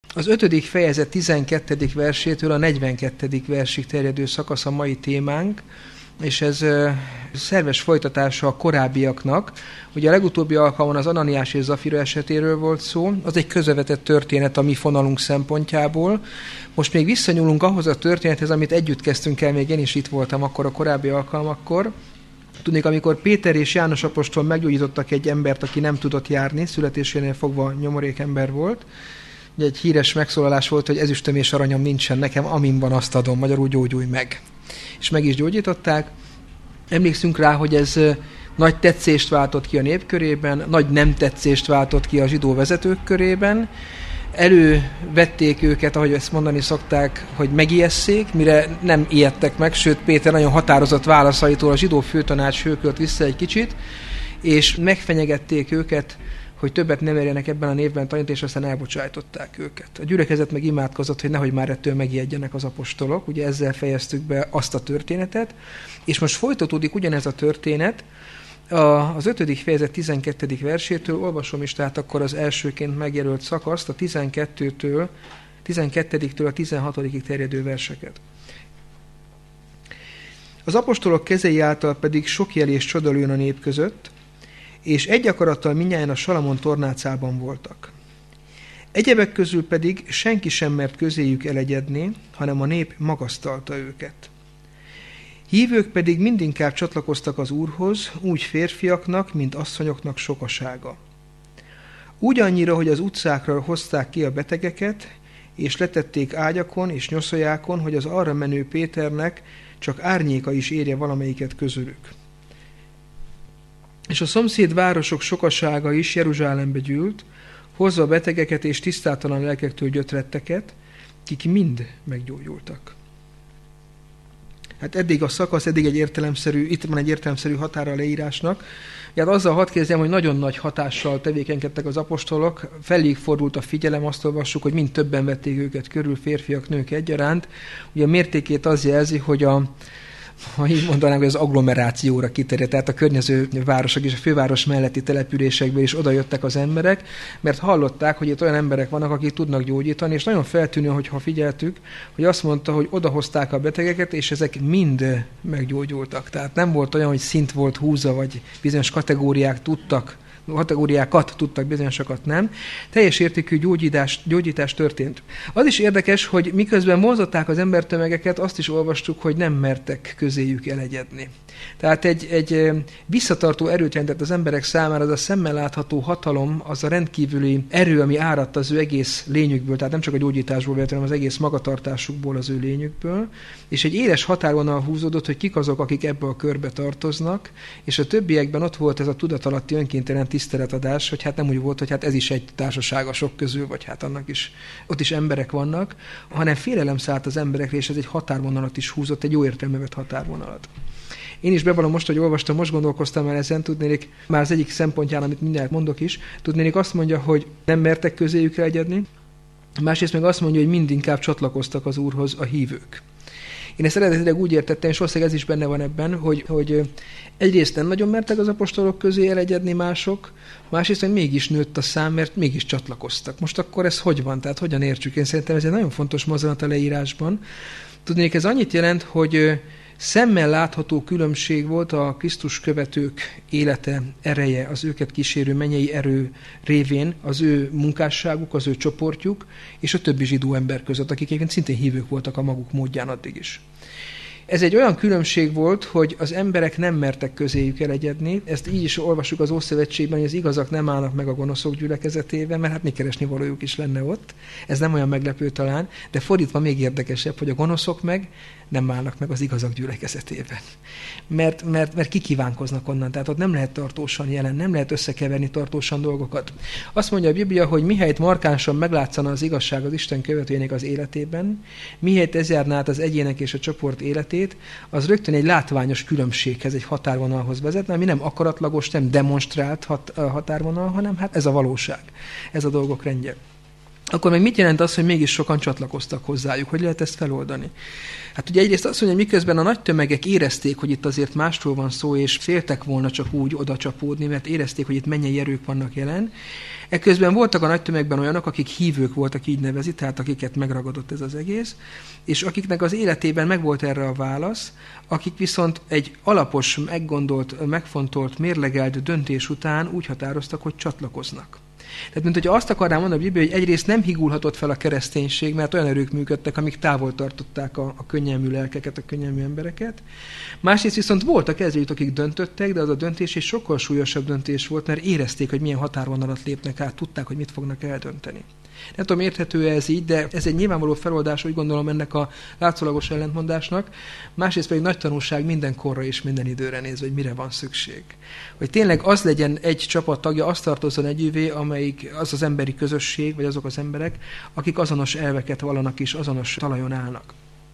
Az 5. fejezet 12. versétől a 42. versig terjedő szakasz a mai témánk, és ez szerves folytatása a korábbiaknak. Ugye a legutóbbi alkalommal az Ananiás és Zafira esetéről volt szó, az egy közvetett történet a mi fonalunk szempontjából. Most még visszanyúlunk ahhoz a történethez, amit együtt kezdtünk el, még én is itt voltam akkor a korábbi alkalmakkor. Tudnék, amikor Péter és János apostol meggyógyítottak egy embert, aki nem tudott járni, születésénél fogva nyomorék ember volt. Ugye egy híres megszólalás volt, hogy ezüstöm és aranyom nincsen nekem, amin van, azt adom, magyarul gyógyulj meg. És meg is gyógyították. Emlékszünk rá, hogy ez nagy tetszést váltott ki a nép körében, nagy nem tetszést váltott ki a zsidó vezetők körében. Elővették őket, ahogy ezt mondani szokták, hogy megijesszék, mire nem ijedtek meg, sőt Péter nagyon határozott válaszaitól a zsidó főtanács hőkölt vissza egy kicsit, és megfenyegették őket, hogy többet nem érjenek ebben a névben tanítani, és aztán elbocsájtották őket. A gyülekezet meg imádkozott, hogy nehogy már ettől megijedjenek az apostolok. Ugye ezzel fejeztük be azt a történetet. És most folytatódik ugyanez a történet. Az 5. fejezet 12. versétől olvasom is, tehát akkor az elsőként megjelölt szakaszt, a 12-től a 16. terjedő verseket. Az apostolok kezei által pedig sok jel és csoda lőn a nép között, és egy akarattal mindnyájan a Salamon tornácában voltak. Egyebek közül pedig senki sem mert közéjük elegyedni, hanem a nép magasztalta őket. Hívők pedig mindinkább csatlakoztak az Úrhoz, úgy férfiaknak, mint asszonyoknak sokasága. Úgy annyira, hogy az utcákra hozták ki a betegeket, és letették ágyakon és nyoszójákon, hogy az arra menő Péternek csak árnyéka is érje valamelyiket közülük. És a szomszéd városok sokasága is Jeruzsálembe gyűlt, hozva betegeket és tisztátalan lelkektől gyötretteket, kik mind meggyógyultak. Hát eddig a szakasz, eddig itt van egy értelemszerű határa a leírásnak. Hát azzal hadd kezdjem, hogy nagyon nagy hatással tevékenykedtek az apostolok, feléig fordult a figyelem, azt olvassuk, hogy mind többen vették őket körül, férfiak, nők egyaránt. Ugye a mértékét az jelzi, hogy ha így mondanám, hogy az agglomerációra kiterjedt, tehát a környező városok és a főváros melletti településekből is odajöttek az emberek, mert hallották, hogy itt olyan emberek vannak, akik tudnak gyógyítani, és nagyon feltűnő, hogyha figyeltük, hogy azt mondta, hogy odahozták a betegeket, és ezek mind meggyógyultak. Tehát nem volt olyan, hogy szint volt húzva, vagy bizonyos kategóriákat tudtak, bizonyosakat nem. Teljes értékű gyógyítás történt. Az is érdekes, hogy miközben mozgatták az embertömegeket, azt is olvastuk, hogy nem mertek közéjük elegyedni. Tehát egy visszatartó erőt jelentett az emberek számára, az a szemmel látható hatalom, az a rendkívüli erő, ami áradt az ő egész lényükből, tehát nem csak a gyógyításból, hanem az egész magatartásukból, az ő lényükből, és egy éles határvonal húzódott, hogy kik azok, akik ebbe a körbe tartoznak, és a többiekben ott volt ez a tudatalatti önkéntelen tiszteletadás, hogy hát nem úgy volt, hogy hát ez is egy társaság a sok közül, vagy hát annak is, ott is emberek vannak, hanem félelem szállt az emberekre, és ez egy határvonalat is húzott, egy jó értelmű vett határvonalat. Én is bevallom most, hogy olvastam, most gondolkoztam el ezen, tudnék, már az egyik szempontján, amit mindjárt mondok is, tudnék azt mondja, hogy nem mertek közéjük elegyedni, másrészt meg azt mondja, hogy mindinkább csatlakoztak az Úrhoz a hívők. Én ezt eredetileg úgy értettem, és valószínűleg ez is benne van ebben, hogy egyrészt nem nagyon mertek az apostolok közé elegyedni mások, másrészt, hogy mégis nőtt a szám, mert mégis csatlakoztak. Most akkor ez hogy van? Tehát hogyan értsük? Én szerintem ez egy nagyon fontos mozzanat a leírásban. Tudnék, ez annyit jelent, hogy szemmel látható különbség volt a Krisztus követők élete, ereje, az őket kísérő mennyei erő révén, az ő munkásságuk, az ő csoportjuk, és a többi zsidó ember között, akik egyébként szintén hívők voltak a maguk módján addig is. Ez egy olyan különbség volt, hogy az emberek nem mertek közéjük elegyedni. Ezt így is olvassuk az Ószövetségben, hogy az igazak nem állnak meg a gonoszok gyülekezetében, mert hát mi keresni valójuk is lenne ott. Ez nem olyan meglepő talán, de fordítva még érdekesebb, hogy a gonoszok meg nem állnak meg az igazak gyülekezetében. Mert kikívánkoznak onnan, tehát ott nem lehet tartósan jelen, nem lehet összekeverni tartósan dolgokat. Azt mondja a Biblia, hogy mihelyt markánsan meglátszana az igazság az Isten követőjének az életében, mihelyt ez járná át az egyének és a csoport életét, az rögtön egy látványos különbséghez, egy határvonalhoz vezetne, ami nem akaratlagos, nem demonstrált határvonal, hanem hát ez a valóság, ez a dolgok rendje. akkor meg mit jelent az, hogy mégis sokan csatlakoztak hozzájuk? Hogy lehet ezt feloldani? Hát ugye egyrészt azt mondja, hogy miközben a nagy tömegek érezték, hogy itt azért másról van szó, és féltek volna csak úgy oda csapódni, mert érezték, hogy itt mennyei erők vannak jelen. Ekközben voltak a nagy tömegben olyanok, akik hívők voltak, így nevezi, tehát akiket megragadott ez az egész, és akiknek az életében megvolt erre a válasz, akik viszont egy alapos, meggondolt, megfontolt, mérlegelt döntés után úgy határoztak, hogy csatlakoznak. Tehát, mint hogyha azt akarná mondani a Biblia, hogy egyrészt nem higulhatott fel a kereszténység, mert olyan erők működtek, amik távol tartották a könnyelmű lelkeket, a könnyelmű embereket. Másrészt viszont voltak ezért, akik döntöttek, de az a döntés egy sokkal súlyosabb döntés volt, mert érezték, hogy milyen határvonalat lépnek át, tudták, hogy mit fognak eldönteni. Nem tudom, érthető ez így, de ez egy nyilvánvaló feloldás, úgy gondolom, ennek a látszólagos ellentmondásnak. Másrészt pedig nagy tanulság minden korra és minden időre nézve, hogy mire van szükség. Hogy tényleg az legyen egy csapat tagja, az tartozzon együvé, amelyik az az emberi közösség, vagy azok az emberek, akik azonos elveket vallanak és azonos talajon állnak.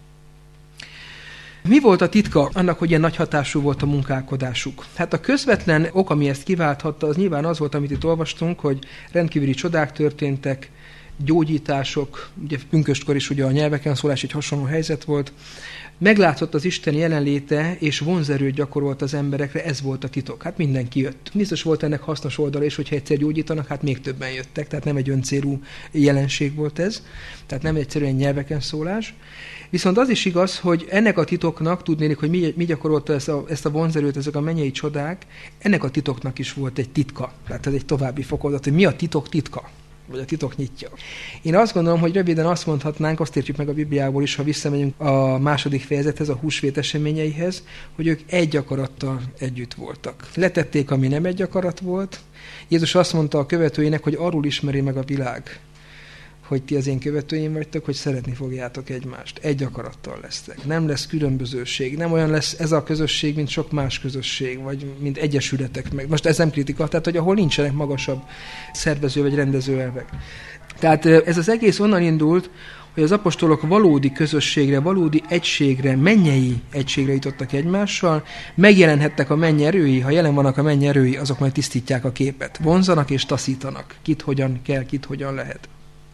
Mi volt a titka annak, hogy ilyen nagy hatású volt a munkálkodásuk? Hát a közvetlen ok, ami ezt kiválthatta, az nyilván az volt, amit itt olvastunk, hogy rendkívüli csodák történtek, gyógyítások, ugye pünköstkor is ugye a nyelveken szólás egy hasonló helyzet volt. Meglátszott az Isten jelenléte, és vonzerőt gyakorolt az emberekre, ez volt a titok. Hát mindenki jött. Biztos volt ennek hasznos oldala is, hogyha egyszer gyógyítanak, hát még többen jöttek, tehát nem egy öncélú jelenség volt ez, tehát nem egyszerűen nyelveken szólás. Viszont az is igaz, hogy ennek a titoknak, tudnélik, hogy mi gyakorolta ezt a vonzerőt, ezek a mennyei csodák, ennek a titoknak is volt egy titka. Tehát ez egy további fokozat, hogy mi a titok titka, vagy a titok nyitja. Én azt gondolom, hogy röviden azt mondhatnánk, azt értjük meg a Bibliából is, ha visszamegyünk a második fejezethez, a húsvét eseményeihez, hogy ők egy akarattal együtt voltak. Letették, ami nem egy akarat volt. Jézus azt mondta a követőinek, hogy arról ismeri meg a világ, hogy ti az én követőim vagytok, hogy szeretni fogjátok egymást. Egy akarattal lesztek. Nem lesz különbözőség. Nem olyan lesz ez a közösség, mint sok más közösség, vagy mint egyesületek meg. Most ez nem kritika, tehát hogy ahol nincsenek magasabb szervező vagy rendező elvek. Tehát ez az egész onnan indult, hogy az apostolok valódi közösségre, valódi egységre, mennyei egységre jutottak egymással, megjelenhettek a mennyi erői, ha jelen vannak a mennyi erői, azok majd tisztítják a képet. Vonzanak és taszítanak. Kit hogyan kell, kit hogyan lehet.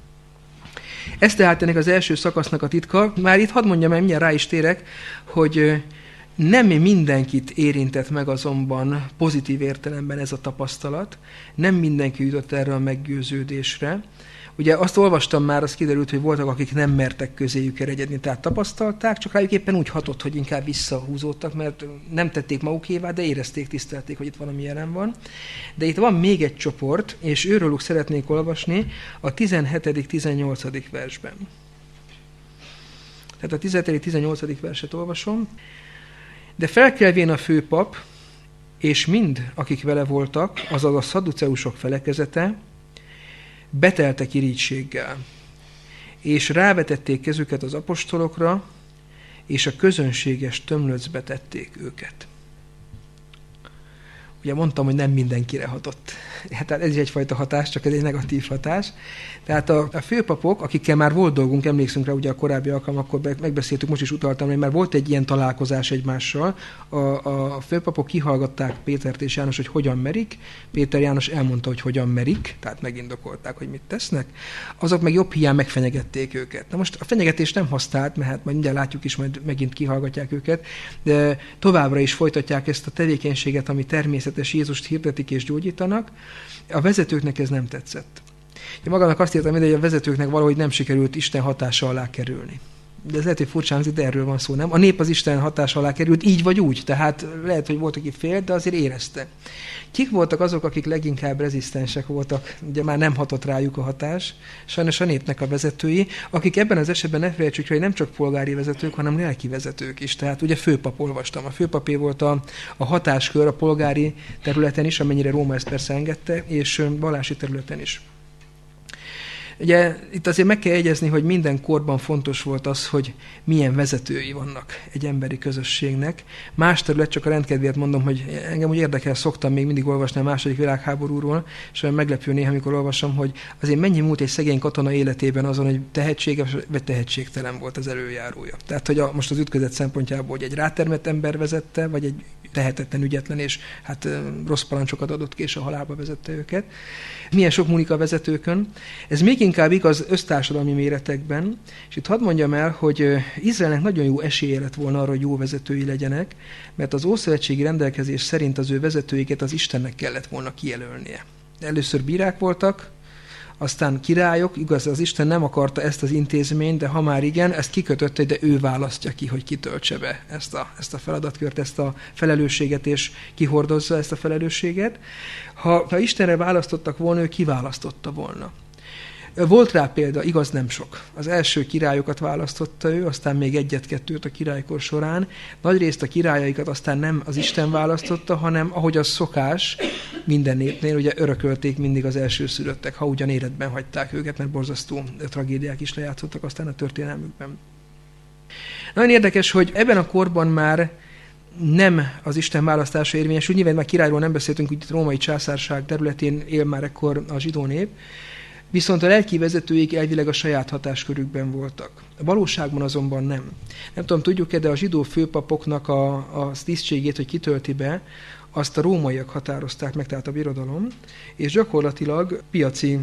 Ez tehát ennek az első szakasznak a titka. Már itt hadd mondjam, mert mindjárt rá is térek, hogy nem mindenkit érintett meg azonban pozitív értelemben ez a tapasztalat. Nem mindenki jutott erre a meggyőződésre. Ugye azt olvastam már, az kiderült, hogy voltak, akik nem mertek közéjük eredni, tehát tapasztalták, csak rájuk éppen úgy hatott, hogy inkább visszahúzódtak, mert nem tették magukévá, de érezték, tisztelték, hogy itt valami jelen van. De itt van még egy csoport, és őrőlük szeretnék olvasni a 17.-18. versben. Tehát a 17.-18. verset olvasom. De felkelvén a főpap, és mind, akik vele voltak, azaz a szadduceusok felekezete, beteltek irítséggel, és rávetették kezüket az apostolokra, és a közönséges tömlöcbe tették őket. Ugye mondtam, hogy nem mindenkire hatott. Tehát ez is egyfajta hatás, csak ez egy negatív hatás. Tehát a főpapok, akikkel már volt dolgunk, emlékszünk rá ugye a korábbi alkalmakkor megbeszéltük, most is utaltam, hogy már volt egy ilyen találkozás egymással. A főpapok kihallgatták Pétert és János, hogy hogyan merik. Péter János elmondta, hogy hogyan merik, tehát megindokolták, hogy mit tesznek. Azok meg jobb hiány megfenyegették őket. Na most a fenyegetés nem használt, mert hát majd mindjárt látjuk is, majd megint kihallgatják őket, de továbbra is folytatják ezt a tevékenységet, ami természetes, Jézust hirdetik és gyógyítanak. A vezetőknek ez nem tetszett. Én magamnak azt írtam, hogy a vezetőknek valahogy nem sikerült Isten hatása alá kerülni. De ez lehet, hogy furcsán hangzik, de erről van szó, nem? A nép az Isten hatása alá került, így vagy úgy. Tehát lehet, hogy volt, aki félt, de azért érezte. Kik voltak azok, akik leginkább rezisztensek voltak? Ugye már nem hatott rájuk a hatás. Sajnos a népnek a vezetői, akik ebben az esetben ne felejtsük, hogy nem csak polgári vezetők, hanem lelki vezetők is. Tehát ugye főpap olvastam. A főpapé volt a hatáskör a polgári területen is, amennyire Róma ezt persze engedte, és vallási területen is. Ugye itt azért meg kell jegyezni, hogy minden korban fontos volt az, hogy milyen vezetői vannak egy emberi közösségnek. Más terület, csak a rendkedvéért mondom, hogy engem úgy érdekel, szoktam még mindig olvasni a II. Világháborúról, és olyan meglepő néha, amikor olvasom, hogy azért mennyi múlt egy szegény katona életében azon, hogy tehetséges vagy tehetségtelen volt az előjárója. Tehát, hogy most az ütközet szempontjából, hogy egy rátermett ember vezette, vagy egy tehetetlen, ügyetlen, és hát rossz parancsokat adott ki, és a halálba vezette őket. Milyen sok múlik a vezetőkön. Ez még inkább igaz össztársadalmi méretekben, és itt hadd mondjam el, hogy Izraelnek nagyon jó esélye lett volna arra, hogy jó vezetői legyenek, mert az ószövetségi rendelkezés szerint az ő vezetőiket az Istennek kellett volna kijelölnie. Először bírák voltak, aztán királyok, igaz, az Isten nem akarta ezt az intézményt, de ha már igen, ezt kikötötte, de ő választja ki, hogy kitöltse be ezt a feladatkört, ezt a felelősséget, és kihordozza ezt a felelősséget. Ha Istenre választottak volna, ő kiválasztotta volna. Volt rá példa, igaz, nem sok. Az első királyokat választotta ő, aztán még egyet-kettőt a királykor során. Nagyrészt a királyaikat aztán nem az Isten választotta, hanem ahogy az szokás minden népnél, ugye örökölték mindig az elsőszülöttek, ha ugyan életben hagyták őket, mert borzasztó tragédiák is lejátszottak aztán a történelmükben. Nagyon érdekes, hogy ebben a korban már nem az Isten választása érvényesül. Nyilván már királyról nem beszéltünk, hogy itt római császárság területén él már ekkor a zsidó nép, viszont a lelki vezetőik elvileg a saját hatáskörükben voltak. A valóságban azonban nem. Nem tudom, tudjuk-e, de a zsidó főpapoknak a tisztségét, hogy kitölti be, azt a rómaiak határozták meg, tehát a birodalom, és gyakorlatilag piaci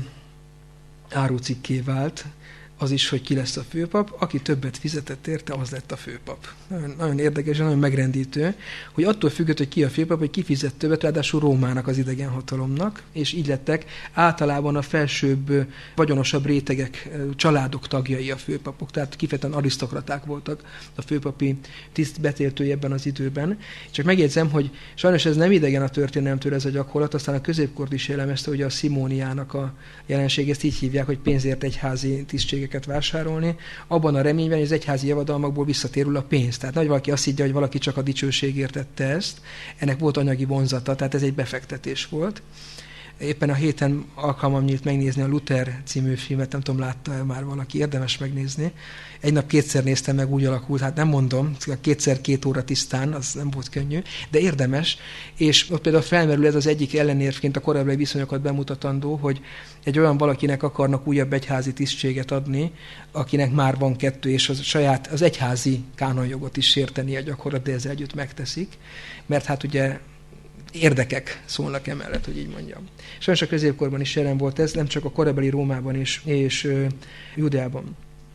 árucikké vált az is, hogy ki lesz a főpap. Aki többet fizetett érte, az lett a főpap. Nagyon érdekes, nagyon megrendítő, hogy attól függött, hogy ki a főpap, hogy ki fizet többet, ráadásul Rómának, az idegen hatalomnak, és így lettek általában a felsőbb, vagyonosabb rétegek, családok tagjai a főpapok, tehát kifejezetten arisztokraták voltak a főpapi tiszt betöltői ebben az időben. Csak megjegyzem, hogy sajnos ez nem idegen a történelemtől ez a gyakorlat, aztán a középkort is jellemezte, hogy a szimóniának a jelenség, ezt így hívják, hogy pénzért egyházi tisztségeket vásárolni, abban a reményben, hogy az egyházi javadalmakból visszatérül a pénz. Tehát nagy valaki azt higgye, hogy valaki csak a dicsőségért tette ezt, ennek volt anyagi vonzata, tehát ez egy befektetés volt. Éppen a héten alkalmam nyílt megnézni a Luther című filmet, nem tudom, látta már valaki, érdemes megnézni. Egy nap kétszer néztem meg, úgy alakult, hát nem mondom, kétszer 2 óra tisztán, az nem volt könnyű, de érdemes, és ott például felmerül ez az egyik ellenérvként a korábbi viszonyokat bemutatandó, hogy egy olyan valakinek akarnak újabb egyházi tisztséget adni, akinek már van 2, és az egyházi kánonjogot is sértenie gyakorlatilag, de ezzel együtt megteszik, mert hát ugye érdekek szólnak emellett, hogy így mondjam. Sajnos a középkorban is jelen volt ez, nem csak a korabeli Rómában és Judeában.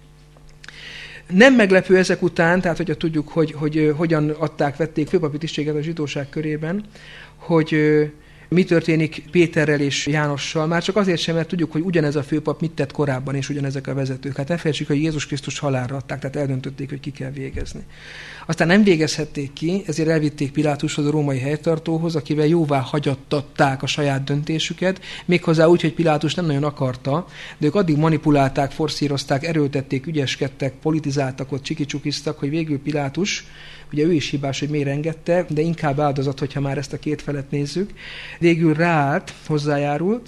Nem meglepő ezek után, tehát hogyha tudjuk, hogy hogyan vették főpapi tisztséget a zsidóság körében, hogy mi történik Péterrel és Jánossal, már csak azért sem, mert tudjuk, hogy ugyanez a főpap mit tett korábban, és ugyanezek a vezetők. Hát ne felejtsük, hogy Jézus Krisztus halálra adták, tehát eldöntötték, hogy ki kell végezni. Aztán nem végezhették ki, ezért elvitték Pilátushoz, a római helytartóhoz, akivel jóvá hagyattatták a saját döntésüket, méghozzá úgy, hogy Pilátus nem nagyon akarta, de ők addig manipulálták, forszírozták, erőltették, ügyeskedtek, politizáltak, ott csikicsukiztak, hogy végül Pilátus, ugye ő is hibás, hogy miért engedte, de inkább áldozat, hogyha már ezt a két felet nézzük, végül ráállt, hozzájárult,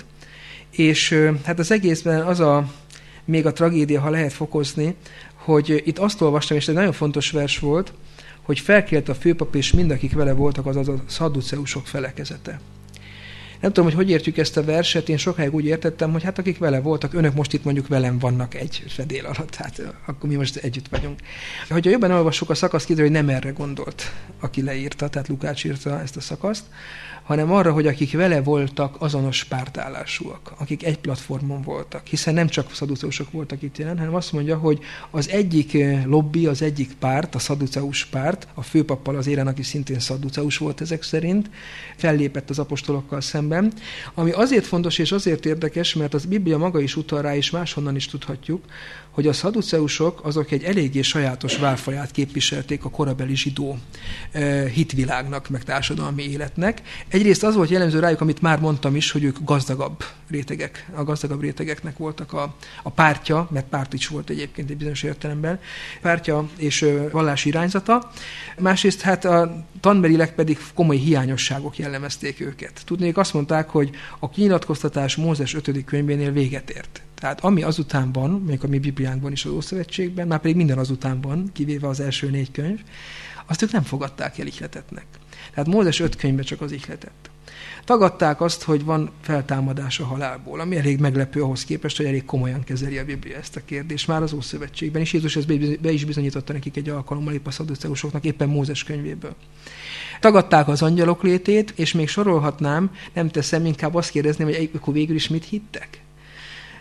és hát az egészben még a tragédia, ha lehet fokozni, hogy itt azt olvastam, és ez egy nagyon fontos vers volt, hogy felkelt a főpap, és mindakik vele voltak, azaz a szadduceusok felekezete. Nem tudom, hogy értjük ezt a verset, én sokáig úgy értettem, hogy hát akik vele voltak, önök most itt mondjuk velem vannak egy fedél alatt, hát akkor mi most együtt vagyunk. Hogyha jobban olvassuk a szakaszt, kiderül, hogy nem erre gondolt, aki leírta, tehát Lukács írta ezt a szakaszt, hanem arra, hogy akik vele voltak, azonos pártállásúak, akik egy platformon voltak, hiszen nem csak szadduceusok voltak itt jelen, hanem azt mondja, hogy az egyik lobby, az egyik párt, a szadduceus párt, a főpappal az élen, aki szintén szadduceus volt ezek szerint, fellépett az apostolokkal szemben, ami azért fontos és azért érdekes, mert az Biblia maga is utal rá, és máshonnan is tudhatjuk, hogy a szadduceusok azok egy eléggé sajátos válfaját képviselték a korabeli zsidó hitvilágnak, meg társadalmi életnek. Egyrészt az volt jellemző rájuk, amit már mondtam is, hogy ők gazdagabb rétegek, a gazdagabb rétegeknek voltak a pártja, mert párt is volt egyébként egy bizonyos értelemben, pártja és vallási irányzata. Másrészt hát a tanbelileg pedig komoly hiányosságok jellemezték őket. Tudnék, azt mondták, hogy a kinyilatkoztatás Mózes 5. könyvénél véget ért. Tehát ami azután van, még a mi Bibliánkban is az Ószövetségben, már pedig minden azután van, kivéve az első 4 könyv, azt ők nem fogadták el ihletetnek. Tehát Mózes 5 könyvben csak az ihletet. Tagadták azt, hogy van feltámadás a halálból, ami elég meglepő ahhoz képest, hogy elég komolyan kezeli a Biblia ezt a kérdést. Már az Ószövetségben is Jézus ezt be is bizonyította nekik egy alkalommal épp a szadduceusoknak, éppen Mózes könyvéből. Tagadták az angyalok létét, és még sorolhatnám, nem teszem, inkább azt kérdezném, hogy akkor végül is mit hittek?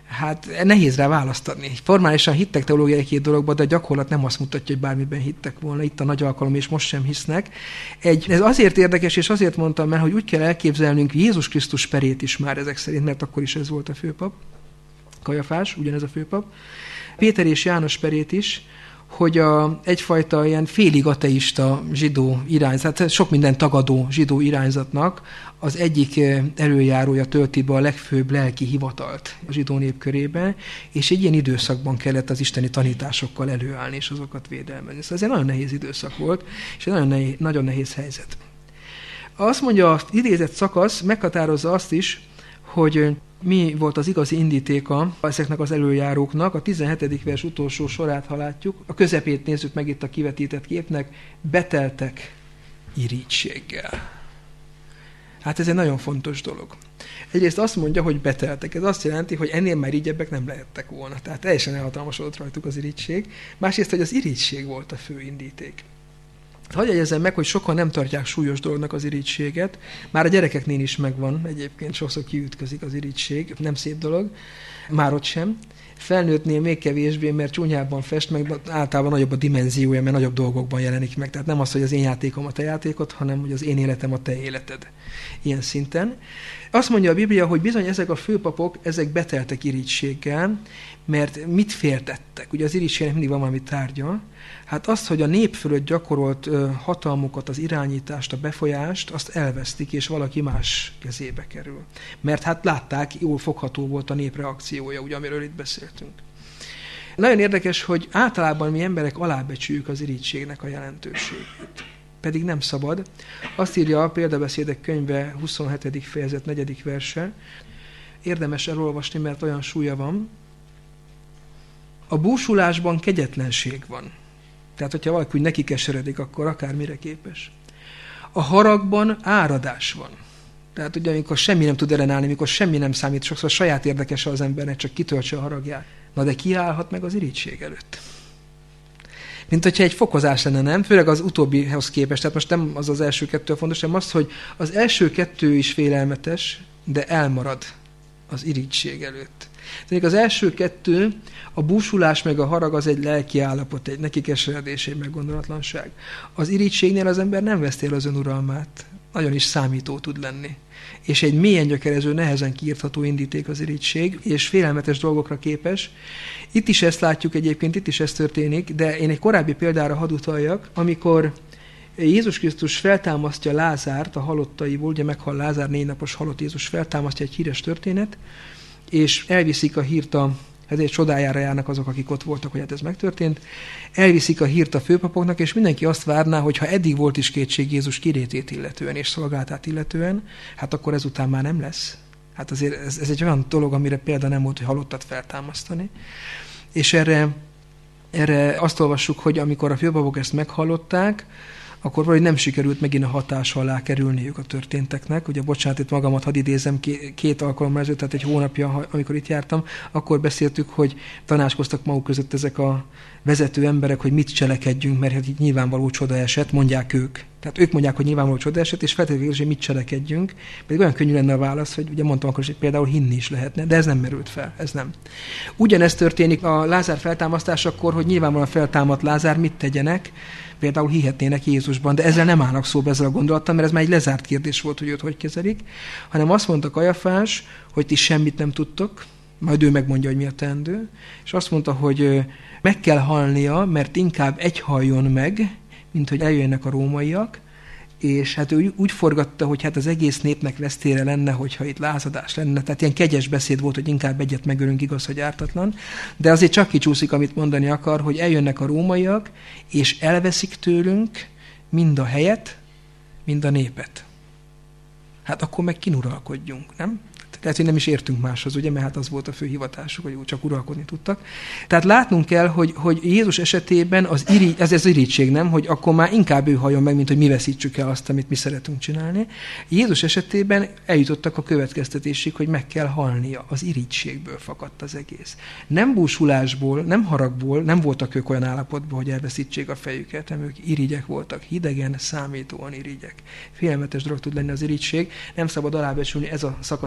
Hát nehéz rá választ adni. Formálisan hittek teológiai két dologba, de a gyakorlat nem azt mutatja, hogy bármiben hittek volna. Itt a nagy alkalom, és most sem hisznek. Ez azért érdekes, és azért mondtam el, hogy úgy kell elképzelnünk Jézus Krisztus perét is már ezek szerint, mert akkor is ez volt a főpap. Kajafás, ugyanez a főpap. Péter és János perét is, hogy egyfajta ilyen félig ateista zsidó irányzat, hát sok minden tagadó zsidó irányzatnak az egyik előjárója tölti be a legfőbb lelki hivatalt a zsidó nép körében, és egy ilyen időszakban kellett az isteni tanításokkal előállni, és azokat védelmezni. Szóval ez egy nagyon nehéz időszak volt, és egy nagyon nehéz helyzet. Azt mondja, az idézett szakasz meghatározza azt is, hogy mi volt az igazi indítéka ezeknek az előjáróknak. A 17. vers utolsó sorát, ha látjuk, a közepét nézzük meg itt a kivetített képnek, beteltek irítséggel. Hát ez egy nagyon fontos dolog. Egyrészt azt mondja, hogy beteltek. Ez azt jelenti, hogy ennél már irigyebbek nem lehettek volna. Tehát teljesen elhatalmasodott rajtuk az irigység. Másrészt, hogy az irigység volt a fő indíték. Hadd jegyezzem meg, hogy sokan nem tartják súlyos dolognak az irítséget. Már a gyerekeknél is megvan, egyébként sokszor kiütközik az iríttség, nem szép dolog, már ott sem. Felnőttnél még kevésbé, mert csúnyában fest, meg általában nagyobb a dimenziója, mert nagyobb dolgokban jelenik meg. Tehát nem az, hogy az én játékom a te játékod, hanem hogy az én életem a te életed. Ilyen szinten. Azt mondja a Biblia, hogy bizony ezek a főpapok, ezek beteltek irítséggel, mert mit féltettek? Ugye az irítségnek mindig van valami tárgya. Hát azt, hogy a nép fölött gyakorolt hatalmukat, az irányítást, a befolyást, azt elvesztik, és valaki más kezébe kerül. Mert hát látták, jól fogható volt a nép reakciója, ugye, amiről itt beszéltünk. Nagyon érdekes, hogy általában mi emberek alábecsüljük az irítségnek a jelentőségét. Pedig nem szabad. Azt írja a Példabeszédek könyve 27. fejezet 4. verse. Érdemes elolvasni, mert olyan súlya van. A búsulásban kegyetlenség van. Tehát, hogyha valaki úgy neki keseredik, akkor akármire képes. A haragban áradás van. Tehát ugye, amikor semmi nem tud ellenállni, amikor semmi nem számít, sokszor saját érdekes az embernek, csak kitöltse a haragját. Na de ki állhat meg az iríttség előtt? Mint hogyha egy fokozás lenne, nem? Főleg az utóbbihoz képest. Tehát most nem az első kettő a fontos, hanem az, hogy az első kettő is félelmetes, de elmarad az iríttség előtt. Tehát az első kettő, a búsulás meg a harag az egy lelki állapot, egy neki keseredés, egy meggondolatlanság. Az irítségnél az ember nem veszti el az önuralmát. Nagyon is számító tud lenni. És egy mélyen gyökerező, nehezen kiírtható indíték az iríttség, és félelmetes dolgokra képes. Itt is ezt látjuk egyébként, itt is ez történik, de én egy korábbi példára hadd utaljak, amikor Jézus Krisztus feltámasztja Lázárt a halottaiból, ugye meghal Lázár, 4 napos halott Jézus feltámasztja, egy híres történet, és elviszik a hírt ezért csodájára járnak azok, akik ott voltak, hogy hát ez megtörtént. Elviszik a hírt a főpapoknak, és mindenki azt várná, hogy ha eddig volt is kétség Jézus kirétét illetően és szolgálatát illetően, hát akkor ezután már nem lesz. Hát azért ez egy olyan dolog, amire példa nem volt, hogy halottat feltámasztani. És erre azt olvassuk, hogy amikor a főpapok ezt meghallották, akkor valahogy nem sikerült megint a hatás alá kerülniük a történteknek. Ugye, bocsánat, itt magamat hadd idézem, 2 alkalommal ezelőtt, tehát egy hónapja, amikor itt jártam, akkor beszéltük, hogy tanácskoztak maguk között ezek a vezető emberek, hogy mit cselekedjünk, mert hát így nyilvánvaló csoda esett, mondják ők. Tehát ők mondják, hogy nyilvánvaló csoda esett, és feltétlenül, hogy mit cselekedjünk. Pedig olyan könnyű lenne a válasz, hogy ugye mondtam akkor, hogy például hinni is lehetne, de ez nem merült fel, ez nem. Ugyanezt történik a Lázár feltámasztásakor, hogy nyilvánvalóan feltámadt Lázár, mit tegyenek, például hihetnének Jézusban, de ezzel nem állnak szóba ezzel a gondolattal, mert ez már egy lezárt kérdés volt, hogy őt hogy kezelik, hanem azt mondta Kajafás, hogy ti semmit nem tudtok, majd ő megmondja, hogy mi a teendő, és azt mondta, hogy meg kell halnia, mert inkább egy haljon meg, mint hogy eljönnek a rómaiak, és hát ő úgy forgatta, hogy hát az egész népnek vesztére lenne, hogyha itt lázadás lenne. Tehát ilyen kegyes beszéd volt, hogy inkább egyet megölünk, igaz, hogy ártatlan. De azért csak kicsúszik, amit mondani akar, hogy eljönnek a rómaiak, és elveszik tőlünk mind a helyet, mind a népet. Hát akkor meg kinuralkodjunk, nem? Tehát, hogy nem is értünk máshoz, ugye, mert hát az volt a fő hivatásuk, hogy csak uralkodni tudtak. Tehát látnunk kell, hogy Jézus esetében ez az irigység, nem? Hogy akkor már inkább ő halljon meg, mint hogy mi veszítsük el azt, amit mi szeretünk csinálni. Jézus esetében eljutottak a következtetésig, hogy meg kell halnia. Az irigységből fakadt az egész. Nem búsulásból, nem haragból, nem voltak ők olyan állapotban, hogy elveszítsék a fejüket, hanem ők irigyek voltak, hidegen, számítóan irigyek. Félelmetes dolog tud lenni az irigység. Nem szabad alábecsülni, ez a szakasz is ezt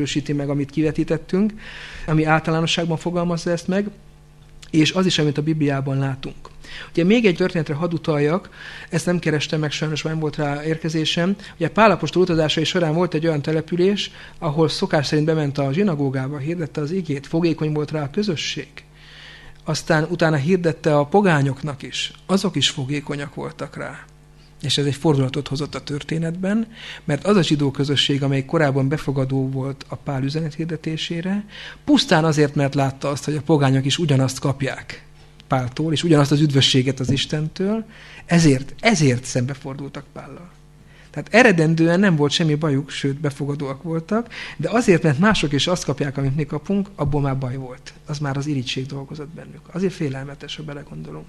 erősíti meg, amit kivetítettünk, ami általánosságban fogalmazza ezt meg, és az is, amit a Bibliában látunk. Ugye még egy történetre hadd utaljak, ezt nem kerestem meg, sajnos nem volt rá érkezésem. Ugye Pál apostol utazásai során volt egy olyan település, ahol szokás szerint bement a zsinagógába, hirdette az igét, fogékony volt rá a közösség. Aztán utána hirdette a pogányoknak is, azok is fogékonyak voltak rá. És ez egy fordulatot hozott a történetben, mert az a zsidó közösség, amely korábban befogadó volt a Pál üzenet hirdetésére, pusztán azért, mert látta azt, hogy a pogányok is ugyanazt kapják Páltól, és ugyanazt az üdvösséget az Istentől, ezért szembefordultak Pállal. Tehát eredendően nem volt semmi bajuk, sőt befogadóak voltak, de azért, mert mások is azt kapják, amit mi kapunk, abból már baj volt. Az már az irigység dolgozott bennük. Azért félelmetes, ha belegondolunk.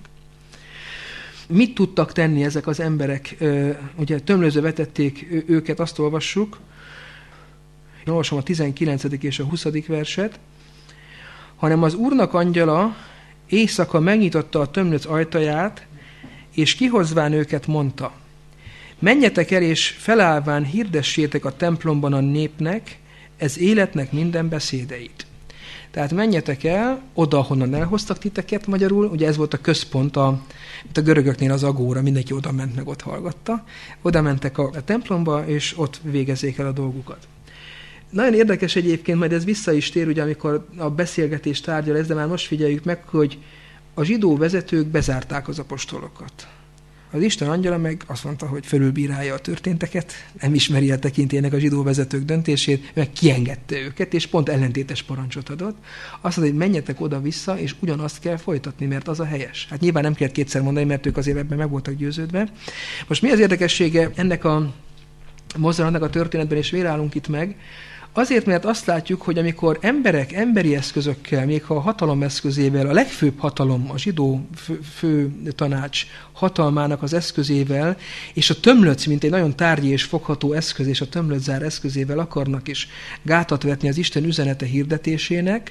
Mit tudtak tenni ezek az emberek? Ugye tömlőzve vetették őket, azt olvassuk. Olvasom a 19. és a 20. verset. Hanem az Úrnak angyala éjszaka megnyitotta a tömlöc ajtaját, és kihozván őket mondta: menjetek el, és felállván hirdessétek a templomban a népnek, ez életnek minden beszédeit. Tehát menjetek el, oda, honnan elhoztak titeket, magyarul, ugye ez volt a központ, mint a görögöknél az agóra, mindenki oda ment, meg ott hallgatta. Oda mentek a templomba, és ott végezzék el a dolgukat. Nagyon érdekes egyébként, majd ez vissza is tér, ugye, amikor a beszélgetés tárgyal ez, de már most figyeljük meg, hogy a zsidó vezetők bezárták az apostolokat. Az Isten angyala meg azt mondta, hogy fölülbírálja a történteket, nem ismeri el tekintélynek a zsidó vezetők döntését, meg kiengedte őket, és pont ellentétes parancsot adott. Azt mondta, hogy menjetek oda-vissza, és ugyanazt kell folytatni, mert az a helyes. Hát nyilván nem kellett kétszer mondani, mert ők azért ebben meg voltak győződve. Most mi az érdekessége ennek a mozdulatnak a történetben, és miért állunk itt meg? Azért, mert azt látjuk, hogy amikor emberek emberi eszközökkel, még ha a hatalom eszközével, a legfőbb hatalom, a zsidó fő tanács hatalmának az eszközével, és a tömlöc, mint egy nagyon tárgyi és fogható eszköz, és a tömlöczár eszközével akarnak is gátat vetni az Isten üzenete hirdetésének,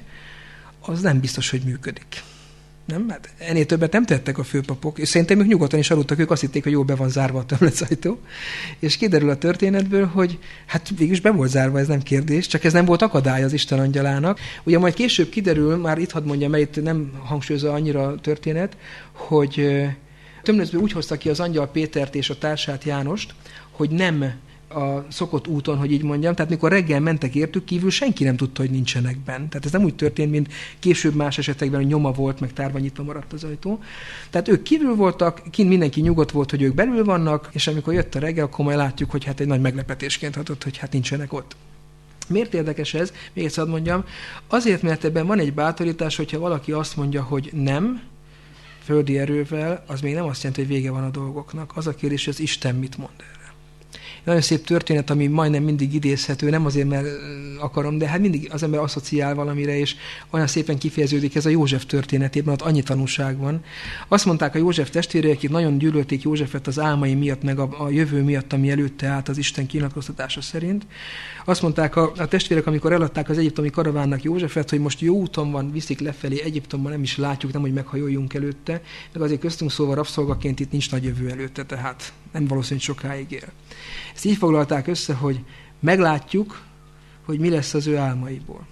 az nem biztos, hogy működik. Nem? Hát ennél többet nem tettek a főpapok, és szerintem ők nyugodtan is aludtak, ők azt hitték, hogy jól be van zárva a tömlöcajtó, és kiderül a történetből, hogy hát végülis be volt zárva, ez nem kérdés, csak ez nem volt akadály az Isten angyalának. Ugye majd később kiderül, már itt hadd mondjam, mert itt nem hangsúlyozza annyira a történet, hogy tömlöcből úgy hozta ki az angyal Pétert és a társát Jánost, hogy nem a szokott úton, hogy így mondjam, tehát mikor reggel mentek értük, kívül senki nem tudta, hogy nincsenek bent. Tehát ez nem úgy történt, mint később más esetekben, hogy nyoma volt, meg tárva nyitva maradt az ajtó. Tehát ők kívül voltak, kint mindenki nyugodt volt, hogy ők belül vannak, és amikor jött a reggel, akkor majd látjuk, hogy hát egy nagy meglepetésként hatott, hogy hát nincsenek ott. Miért érdekes ez? Még egyszer mondjam. Azért, mert ebben van egy bátorítás, hogyha valaki azt mondja, hogy nem, földi erővel, az még nem azt jelenti, hogy vége van a dolgoknak. Az a kérdés, hogy az Isten mit mond erre. Nagyon szép történet, ami majdnem mindig idézhető, nem azért, mert akarom, de hát mindig az ember asszociál valamire, és olyan szépen kifejeződik ez a József történetében, ott annyi tanúság van. Azt mondták a József testvérei, akik nagyon gyűlölték Józsefet az álmai miatt, meg a jövő miatt, ami előtte állt az Isten kinyilatkoztatása szerint. Azt mondták a testvérek, amikor eladták az egyiptomi karavánnak Józsefet, hogy most jó úton van, viszik lefelé, Egyiptomban nem is látjuk, nem, hogy meghajoljunk előtte, meg azért köztünk szóval rabszolgaként itt nincs nagy jövő előtte, tehát nem valószínű, hogy sokáig él. Ezt így foglalták össze, hogy meglátjuk, hogy mi lesz az ő álmaiból.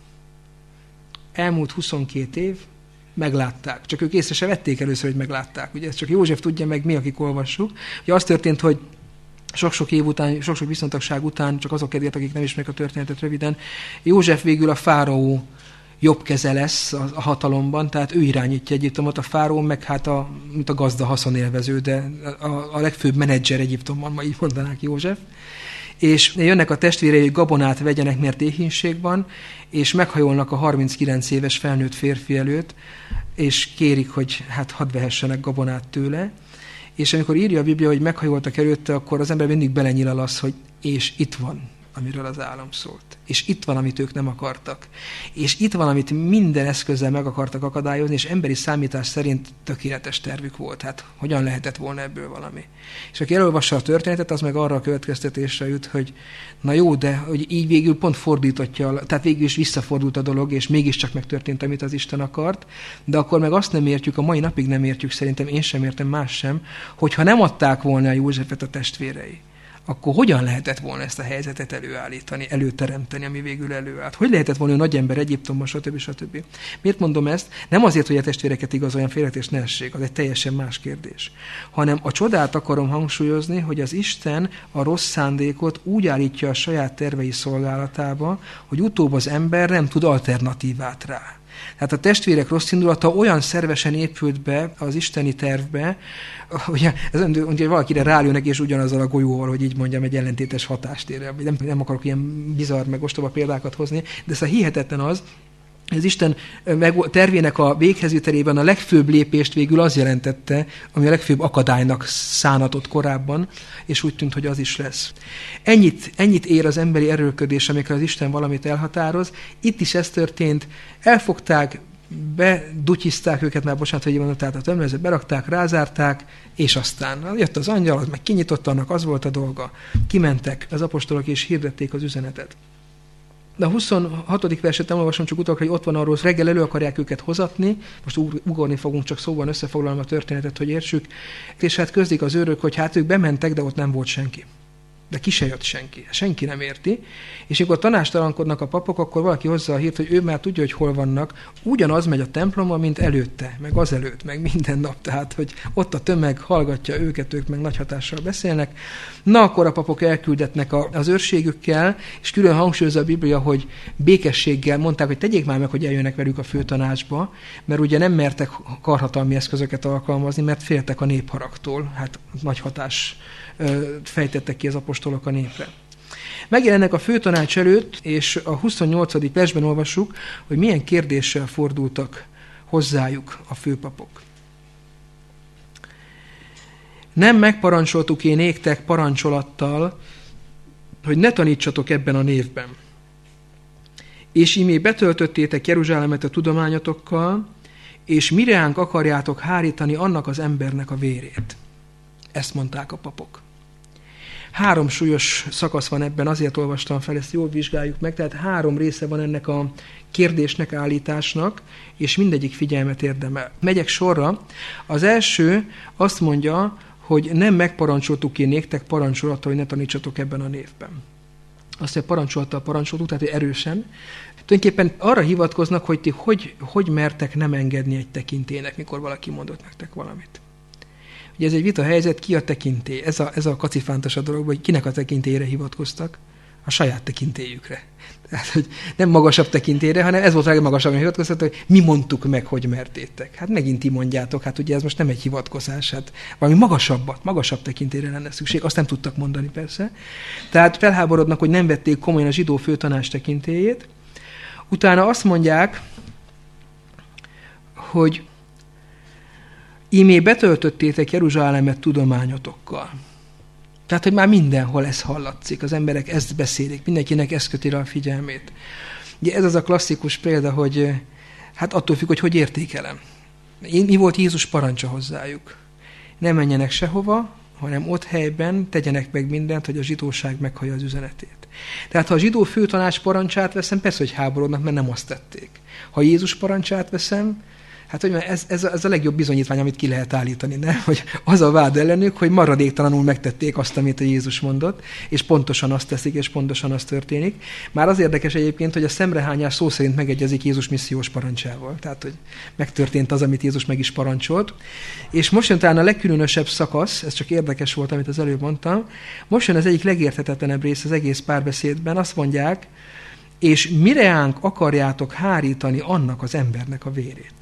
Elmúlt 22 év, meglátták. Csak ők észre se vették először, hogy meglátták. Ugye ezt csak József tudja meg, mi, akik olvassuk. Ugye az történt, hogy sok-sok év után, sok-sok viszontagság után, csak azok kedvéért, akik nem ismerik a történetet röviden, József végül a fáraó jobb keze lesz a hatalomban, tehát ő irányítja Egyiptomot, a fáraó meg hát mint a gazda haszonélvező, de a legfőbb menedzser Egyiptomban, ma így mondanák József. És jönnek a testvérei, hogy gabonát vegyenek, mert éhínség van, és meghajolnak a 39 éves felnőtt férfi előtt, és kérik, hogy hát hadd vehessenek gabonát tőle. És amikor írja a Biblia, hogy meghajoltak előtte, akkor az ember mindig belenyilal az, hogy és itt van, amiről az álom szólt. És itt van, amit ők nem akartak. És itt van, amit minden eszközzel meg akartak akadályozni, és emberi számítás szerint tökéletes tervük volt. Hát hogyan lehetett volna ebből valami? És aki elolvassa a történetet, az meg arra a következtetésre jut, hogy na jó, de hogy így végül pont fordítottja, tehát végül is visszafordult a dolog, és mégiscsak megtörtént, amit az Isten akart, de akkor meg azt nem értjük, a mai napig nem értjük, szerintem én sem értem, más sem, hogyha nem adták volna a Józsefet a testvérei, akkor hogyan lehetett volna ezt a helyzetet előállítani, előteremteni, ami végül előállt? Hogy lehetett volna nagy ember Egyiptomban, stb. Miért mondom ezt? Nem azért, hogy a testvéreket igazoljan, félreértés ne essék, az egy teljesen más kérdés. Hanem a csodát akarom hangsúlyozni, hogy az Isten a rossz szándékot úgy állítja a saját tervei szolgálatába, hogy utóbb az ember nem tud alternatívát rá. Tehát a testvérek rossz indulata olyan szervesen épült be az isteni tervbe, hogy valakire rálőnek, és ugyanazzal a golyóval, hogy így mondjam, egy ellentétes hatást ér. Nem akarok ilyen bizarr, meg ostoba példákat hozni, de ez a hihetetlen az, az Isten tervének a véghezvitelében a legfőbb lépést végül az jelentette, ami a legfőbb akadálynak szánatott korábban, és úgy tűnt, hogy az is lesz. Ennyit ér az emberi erőlködés, amikor az Isten valamit elhatároz. Itt is ez történt. Elfogták, bedutyizták őket, már bocsánat, hogy mondom, tehát a tömlőzet berakták, rázárták, és aztán jött az angyal, az meg kinyitotta, annak az volt a dolga. Kimentek az apostolok, és hirdették az üzenetet. De a 26. verset nem olvasom, csak utalok, hogy ott van arról, reggel elő akarják őket hozatni, most ugorni fogunk, csak szóban összefoglalom a történetet, hogy értsük, és hát közlik az őrök, hogy hát ők bementek, de ott nem volt senki. De ki se jött senki. Senki nem érti. És amikor tanástalankodnak a papok, akkor valaki hozza a hírt, hogy ő már tudja, hogy hol vannak. Ugyanaz megy a templomban, mint előtte, meg azelőtt, meg minden nap. Tehát, hogy ott a tömeg hallgatja őket, ők meg nagy hatással beszélnek. Na, akkor a papok elküldetnek az őrségükkel, és külön hangsúlyozza a Biblia, hogy békességgel mondták, hogy tegyék már meg, hogy eljönnek velük a főtanácsba, mert ugye nem mertek karhatalmi eszközöket alkalmazni, mert féltek a népharagtól. Hát nagy hatás fejtettek ki az apostolok a népre. Megjelennek a főtanács előtt, és a 28. versben olvassuk, hogy milyen kérdéssel fordultak hozzájuk a főpapok. Nem megparancsoltuk én néktek parancsolattal, hogy ne tanítsatok ebben a névben. És imé betöltöttétek Jeruzsálemet a tudományotokkal, és mireánk akarjátok hárítani annak az embernek a vérét. Ezt mondták a papok. 3 súlyos szakasz van ebben, azért olvastam fel, ezt jól vizsgáljuk meg, tehát 3 része van ennek a kérdésnek, állításnak, és mindegyik figyelmet érdemel. Megyek sorra. Az első azt mondja, hogy nem megparancsoltuk én néktek parancsolattal, hogy ne tanítsatok ebben a névben. Azt mondja, parancsolattal parancsoltuk, tehát hogy erősen. Tulajdonképpen arra hivatkoznak, hogy ti hogy mertek nem engedni egy tekintélynek, mikor valaki mondott nektek valamit. Ugye ez egy vita helyzet, ki a tekintély? Ez a kacifántos a dolog, hogy kinek a tekintélyre hivatkoztak? A saját tekintélyükre. Tehát, hogy nem magasabb tekintélyre, hanem ez volt a legmagasabb, hogy hivatkoztak, hogy mi mondtuk meg, hogy mertétek. Hát megint ti mondjátok, hát ugye ez most nem egy hivatkozás, hát valami magasabb tekintélyre lenne szükség, azt nem tudtak mondani persze. Tehát felháborodnak, hogy nem vették komolyan a zsidó főtanács tekintélyét. Utána azt mondják, hogy ímé betöltöttétek Jeruzsálemet tudományotokkal. Tehát, hogy már mindenhol ez hallatszik, az emberek ezt beszélik, mindenkinek ezt köti rá a figyelmét. Ugye ez az a klasszikus példa, hogy hát attól függ, hogy értékelem. Mi volt Jézus parancsa hozzájuk? Ne menjenek sehova, hanem ott helyben tegyenek meg mindent, hogy a zsidóság meghallja az üzenetét. Tehát, ha a zsidó főtanács parancsát veszem, persze, hogy háborodnak, mert nem azt tették. Ha Jézus parancsát veszem, hát hogy ez a legjobb bizonyítvány, amit ki lehet állítani, nem? Hogy az a vád ellenük, hogy maradéktalanul megtették azt, amit a Jézus mondott, és pontosan azt teszik, és pontosan az történik. Már az érdekes egyébként, hogy a szemrehányás szó szerint megegyezik Jézus missziós parancsával. Tehát, hogy megtörtént az, amit Jézus meg is parancsolt. És most jön talán a legkülönösebb szakasz, ez csak érdekes volt, amit az előbb mondtam, most jön az egyik legérthetetlenebb rész az egész párbeszédben, azt mondják, és mireánk akarjátok hárítani annak az embernek a vérét.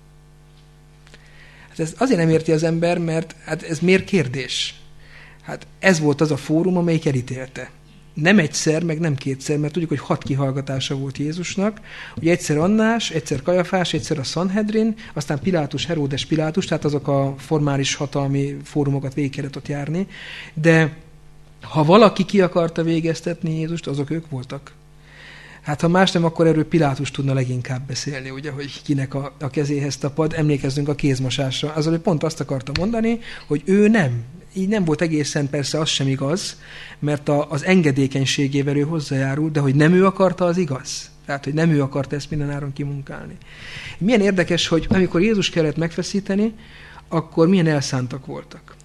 Ez azért nem érti az ember, mert hát ez miért kérdés? Hát ez volt az a fórum, amelyik elítélte. Nem egyszer, meg nem kétszer, mert tudjuk, hogy 6 kihallgatása volt Jézusnak. Ugye egyszer Annás, egyszer Kajafás, egyszer a Sanhedrin, aztán Pilátus, Heródes Pilátus, tehát azok a formális hatalmi fórumokat végig kellett ott járni. De ha valaki ki akarta végeztetni Jézust, azok ők voltak. Hát ha más nem, akkor erről Pilátus tudna leginkább beszélni, ugye, hogy kinek a kezéhez tapad. Emlékezzünk a kézmosásra. Azon, hogy pont azt akarta mondani, hogy ő nem. Így nem volt egészen, persze az sem igaz, mert az engedékenységével ő hozzájárult, de hogy nem ő akarta, az igaz. Tehát, hogy nem ő akarta ezt mindenáron kimunkálni. Milyen érdekes, hogy amikor Jézus kellett megfeszíteni, akkor milyen elszántak voltak.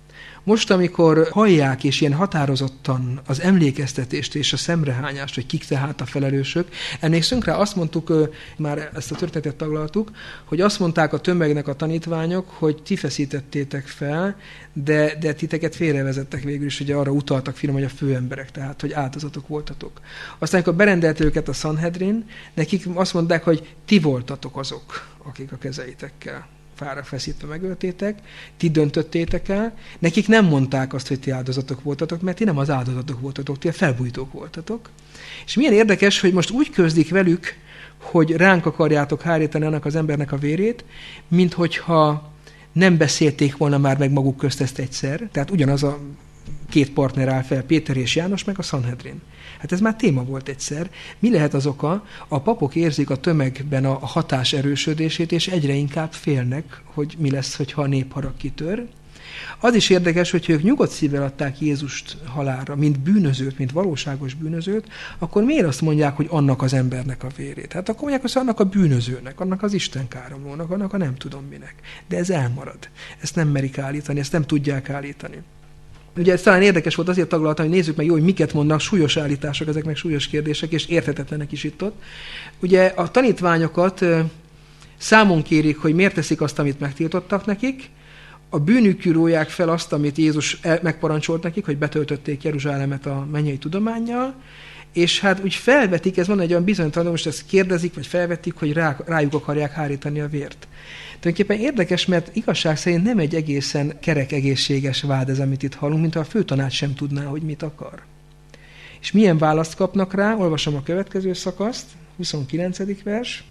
Most, amikor hallják és ilyen határozottan az emlékeztetést és a szemrehányást, hogy kik tehát a felelősök, emlékszünk rá, azt mondtuk, már ezt a történetet taglaltuk, hogy azt mondták a tömegnek a tanítványok, hogy ti feszítettétek fel, de titeket félrevezettek végül is, ugye arra utaltak finom, hogy a főemberek, tehát hogy áldozatok voltatok. Aztán, amikor berendelte őket a Sanhedrin, nekik azt mondták, hogy ti voltatok azok, akik a kezeitekkel fára feszítve megöltétek, ti döntöttétek el, nekik nem mondták azt, hogy ti áldozatok voltatok, mert ti nem az áldozatok voltatok, ti a felbújtók voltatok. És milyen érdekes, hogy most úgy közlik velük, hogy ránk akarjátok hárítani annak az embernek a vérét, mint hogyha nem beszélték volna már meg maguk közt ezt egyszer, tehát ugyanaz a két partner áll fel, Péter és János, meg a Sanhedrin. Hát ez már téma volt egyszer. Mi lehet az oka? A papok érzik a tömegben a hatás erősödését, és egyre inkább félnek, hogy mi lesz, hogyha a népharag kitör. Az is érdekes, hogy ők nyugodt szívvel adták Jézust halálra, mint bűnözőt, mint valóságos bűnözőt, akkor miért azt mondják, hogy annak az embernek a vérét? Hát akkor mondják, hogy annak a bűnözőnek, annak az istenkáromlónak, annak a nem tudom minek. De ez elmarad. Ezt nem merik állítani, ezt nem tudják állítani. Ugye ez talán érdekes volt, azért taglaltam, hogy nézzük meg jó, hogy miket mondnak, súlyos állítások, ezek meg súlyos kérdések, és érthetetlenek is itt ott. Ugye a tanítványokat számon kérik, hogy miért teszik azt, amit megtiltottak nekik, a bűnükül róják fel azt, amit Jézus megparancsolt nekik, hogy betöltötték Jeruzsálemet a mennyei tudománnyal, és hát úgy felvetik, ez van egy olyan bizonytalan, most ezt kérdezik, vagy felvetik, hogy rájuk akarják hárítani a vért. Tulajdonképpen érdekes, mert igazság szerint nem egy egészen kerek, egészséges vád ez, amit itt hallunk, mint a főtanács sem tudná, hogy mit akar. És milyen választ kapnak rá? Olvasom a következő szakaszt, 29. vers.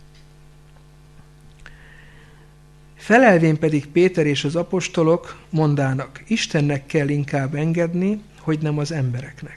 Felelvén pedig Péter és az apostolok mondának, Istennek kell inkább engedni, hogy nem az embereknek.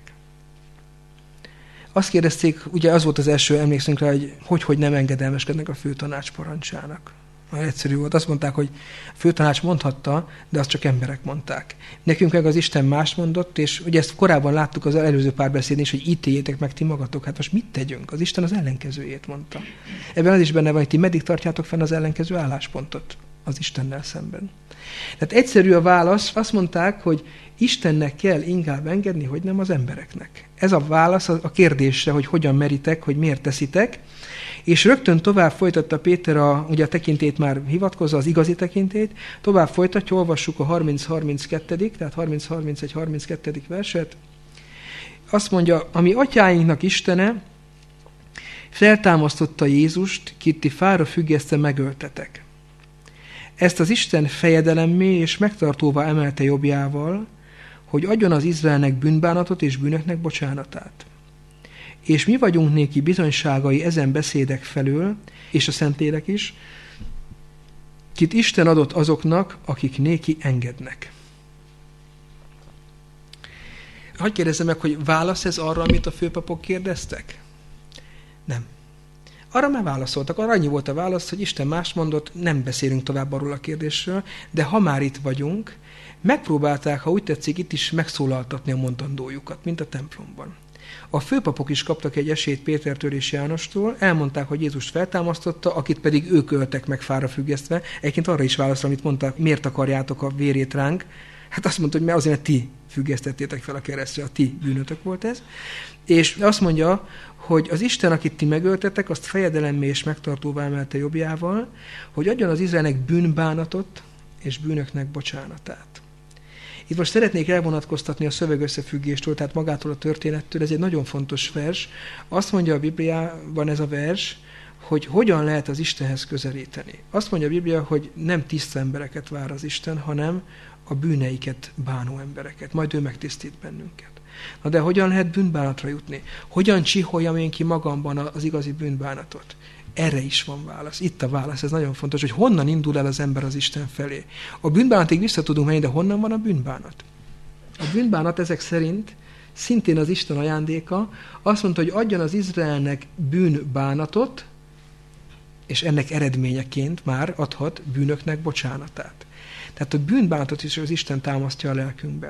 Azt kérdezték, ugye az volt az első, emlékszünk rá, hogy nem engedelmeskednek a főtanács parancsának. Nagyon egyszerű volt. Azt mondták, hogy a főtanács mondhatta, de azt csak emberek mondták. Nekünk meg az Isten más mondott, és ugye ezt korábban láttuk az előző párbeszédén is, hogy ítéljétek meg ti magatok. Hát most mit tegyünk? Az Isten az ellenkezőjét mondta. Ebben az is benne van, hogy ti meddig tartjátok fenn az ellenkező álláspontot az Istennel szemben. Tehát egyszerű a válasz, azt mondták, hogy Istennek kell inkább engedni, hogy nem az embereknek. Ez a válasz a kérdésre, hogy hogyan meritek, hogy miért teszitek, és rögtön tovább folytatta Péter ugye a tekintélyt már hivatkozza, az igazi tekintélyt, tovább folytatja, olvassuk a 30-32., tehát 30-31-32. verset. Azt mondja, ami atyáinknak Istene feltámasztotta Jézust, kit ti fára függesztve megöltetek. Ezt az Isten fejedelemmé és megtartóvá emelte jobbjával, hogy adjon az Izraelnek bűnbánatot és bűnöknek bocsánatát. És mi vagyunk néki bizonyságai ezen beszédek felől, és a Szentlélek is, kit Isten adott azoknak, akik néki engednek. Hadd kérdezzem meg, hogy válasz ez arra, amit a főpapok kérdeztek? Nem. Arra már válaszoltak. Arra annyi volt a válasz, hogy Isten más mondott, nem beszélünk tovább arról a kérdésről, de ha már itt vagyunk, megpróbálták, ha úgy tetszik, itt is megszólaltatni a mondandójukat, mint a templomban. A főpapok is kaptak egy esélyt Pétertől és Jánostól, elmondták, hogy Jézust feltámasztotta, akit pedig ők öltek meg fára függesztve. Egyébként arra is válaszol, amit mondtak, miért akarjátok a vérét ránk? Hát azt mondta, hogy azért, mert ti függesztettétek fel a keresztre, a ti bűnötök volt ez. És azt mondja, hogy az Isten, akit ti megöltetek, azt fejedelemmé és megtartóvá emelte jobbjával, hogy adjon az Izraelnek bűnbánatot és bűnöknek bocsánatát. Itt most szeretnék elvonatkoztatni a szövegösszefüggéstől, tehát magától a történettől, ez egy nagyon fontos vers. Azt mondja a Bibliában ez a vers, hogy hogyan lehet az Istenhez közelíteni. Azt mondja a Biblia, hogy nem tiszta embereket vár az Isten, hanem a bűneiket bánó embereket. Majd ő megtisztít bennünket. Na de hogyan lehet bűnbánatra jutni? Hogyan csiholjam én ki magamban az igazi bűnbánatot? Erre is van válasz. Itt a válasz, ez nagyon fontos, hogy honnan indul el az ember az Isten felé. A bűnbánatig vissza tudunk menni, de honnan van a bűnbánat? A bűnbánat ezek szerint szintén az Isten ajándéka. Azt mondta, hogy adjon az Izraelnek bűnbánatot, és ennek eredményeként már adhat bűnöknek bocsánatát. Tehát a bűnbánatot is az Isten támasztja a lelkünkben.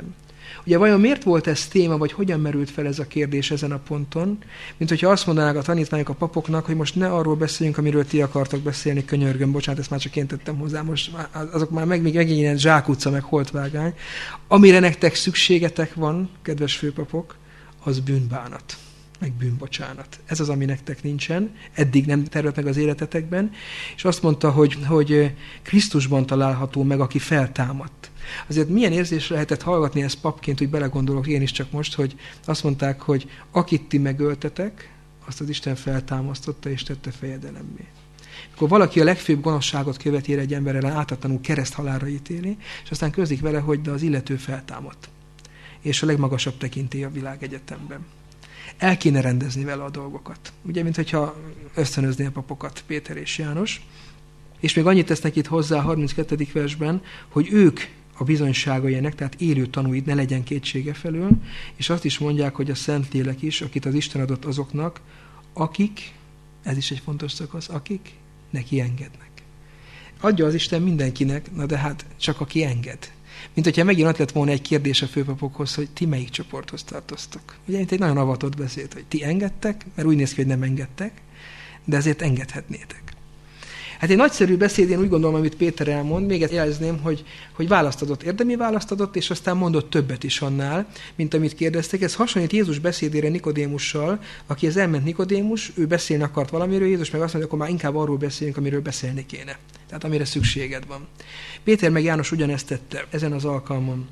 Ugye vajon miért volt ez téma, vagy hogyan merült fel ez a kérdés ezen a ponton? Mint hogyha azt mondanák a tanítványok a papoknak, hogy most ne arról beszéljünk, amiről ti akartak beszélni, könyörgöm, bocsánat, ezt már csak én tettem hozzá, most azok már megint ilyen zsákutca, meg holtvágány. Amire nektek szükségetek van, kedves főpapok, az bűnbánat, meg bűnbocsánat. Ez az, ami nektek nincsen, eddig nem terült meg az életetekben, és azt mondta, hogy Krisztusban található meg, aki feltámadt. Azért milyen érzés lehetett hallgatni ezt papként, hogy belegondolok én is csak most, hogy azt mondták, hogy akit ti megöltetek, azt az Isten feltámasztotta és tette fejedelemmé. Akkor valaki a legfőbb gonoszságot követi egy ember ellen, ártatlanul kereszthalálra ítéli, és aztán közlik vele, hogy de az illető feltámadt. És a legmagasabb tekintély a világegyetemben. El kéne rendezni vele a dolgokat. Ugye, mintha ösztönözné a papokat Péter és János. És még annyit tesznek itt hozzá a 32. versben, hogy ők a bizonyságainak, tehát élő tanúid, ne legyen kétsége felől, és azt is mondják, hogy a Szentlélek is, akit az Isten adott azoknak, akik, ez is egy fontos szakasz, akik neki engednek. Adja az Isten mindenkinek, na de hát csak aki enged. Mint hogyha megint ott lett volna egy kérdés a főpapokhoz, hogy ti melyik csoporthoz tartoztok. Ugye itt egy nagyon avatott beszéd, hogy ti engedtek, mert úgy néz ki, hogy nem engedtek, de ezért engedhetnétek. Hát egy nagyszerű beszéd, én úgy gondolom, amit Péter elmond, még ezt jelezném, hogy választ adott, érdemi választ adott, és aztán mondott többet is annál, mint amit kérdeztek. Ez hasonlít Jézus beszédére Nikodémussal, akihez elment Nikodémus, ő beszélni akart valamiről, Jézus meg azt mondja, akkor már inkább arról beszéljünk, amiről beszélni kéne. Tehát amire szükséged van. Péter meg János ugyanezt tette ezen az alkalmon.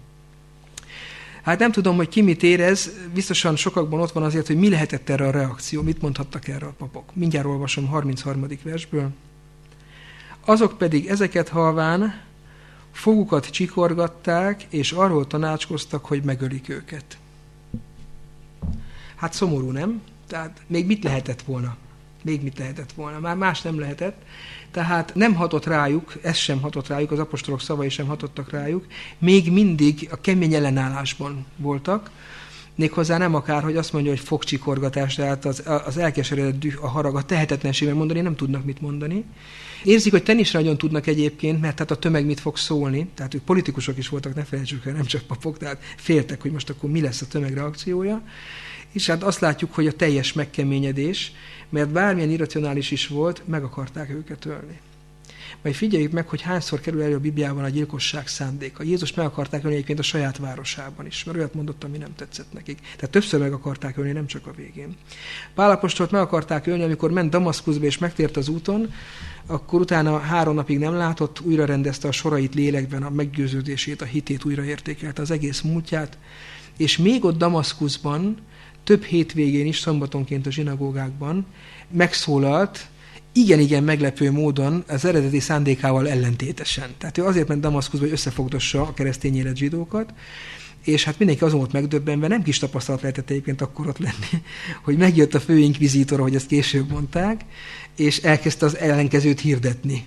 Hát nem tudom, hogy ki mit érez, biztosan sokakban ott van azért, hogy mi lehetett erre a reakció, mit mondhattak erre a papok. Mindjárt olvasom 33. versből. Azok pedig ezeket halván fogukat csikorgatták, és arról tanácskoztak, hogy megölik őket. Hát szomorú, nem? Tehát még mit lehetett volna? Még mit lehetett volna? Már más nem lehetett. Tehát nem hatott rájuk, ez sem hatott rájuk, az apostolok szavai sem hatottak rájuk. Még mindig a kemény ellenállásban voltak. Méghozzá nem akár, hogy azt mondja, hogy fogcsikorgatás, tehát az elkeseredett düh, a harag, a tehetetlenségben mondani, nem tudnak mit mondani. Érzik, hogy tenni is nagyon tudnak egyébként, mert tehát a tömeg mit fog szólni. Tehát ők politikusok is voltak, ne felejtsük el, nem csak papok, tehát féltek, hogy most akkor mi lesz a tömeg reakciója. És hát azt látjuk, hogy a teljes megkeményedés, mert bármilyen irracionális is volt, meg akarták őket ölni. Majd figyeljük meg, hogy hányszor kerül elő a Bibliában a gyilkosság szándéka. Jézus meg akarták ölni egyébként a saját városában is, mert olyat mondott, ami nem tetszett nekik. Tehát többször meg akarták ölni, nem csak a végén. Pál apostolt meg akarták ölni, amikor ment Damaszkuszba és megtért az úton, akkor utána 3 napig nem látott, újra rendezte a sorait lélekben, a meggyőződését, a hitét újra értékelte, az egész múltját, és még ott Damaszkuszban, több hétvégén is, szombatonként a zsinagógákban megszólalt, igen meglepő módon az eredeti szándékával ellentétesen. Tehát ő azért ment Damaszkuszba, hogy összefogdossa a keresztény élet zsidókat, és hát mindenki azon volt megdöbbenve, nem kis tapasztalat lehetett egyébként akkor ott lenni, hogy megjött a főinkvizítor, ahogy ezt később mondták, és elkezdte az ellenkezőt hirdetni.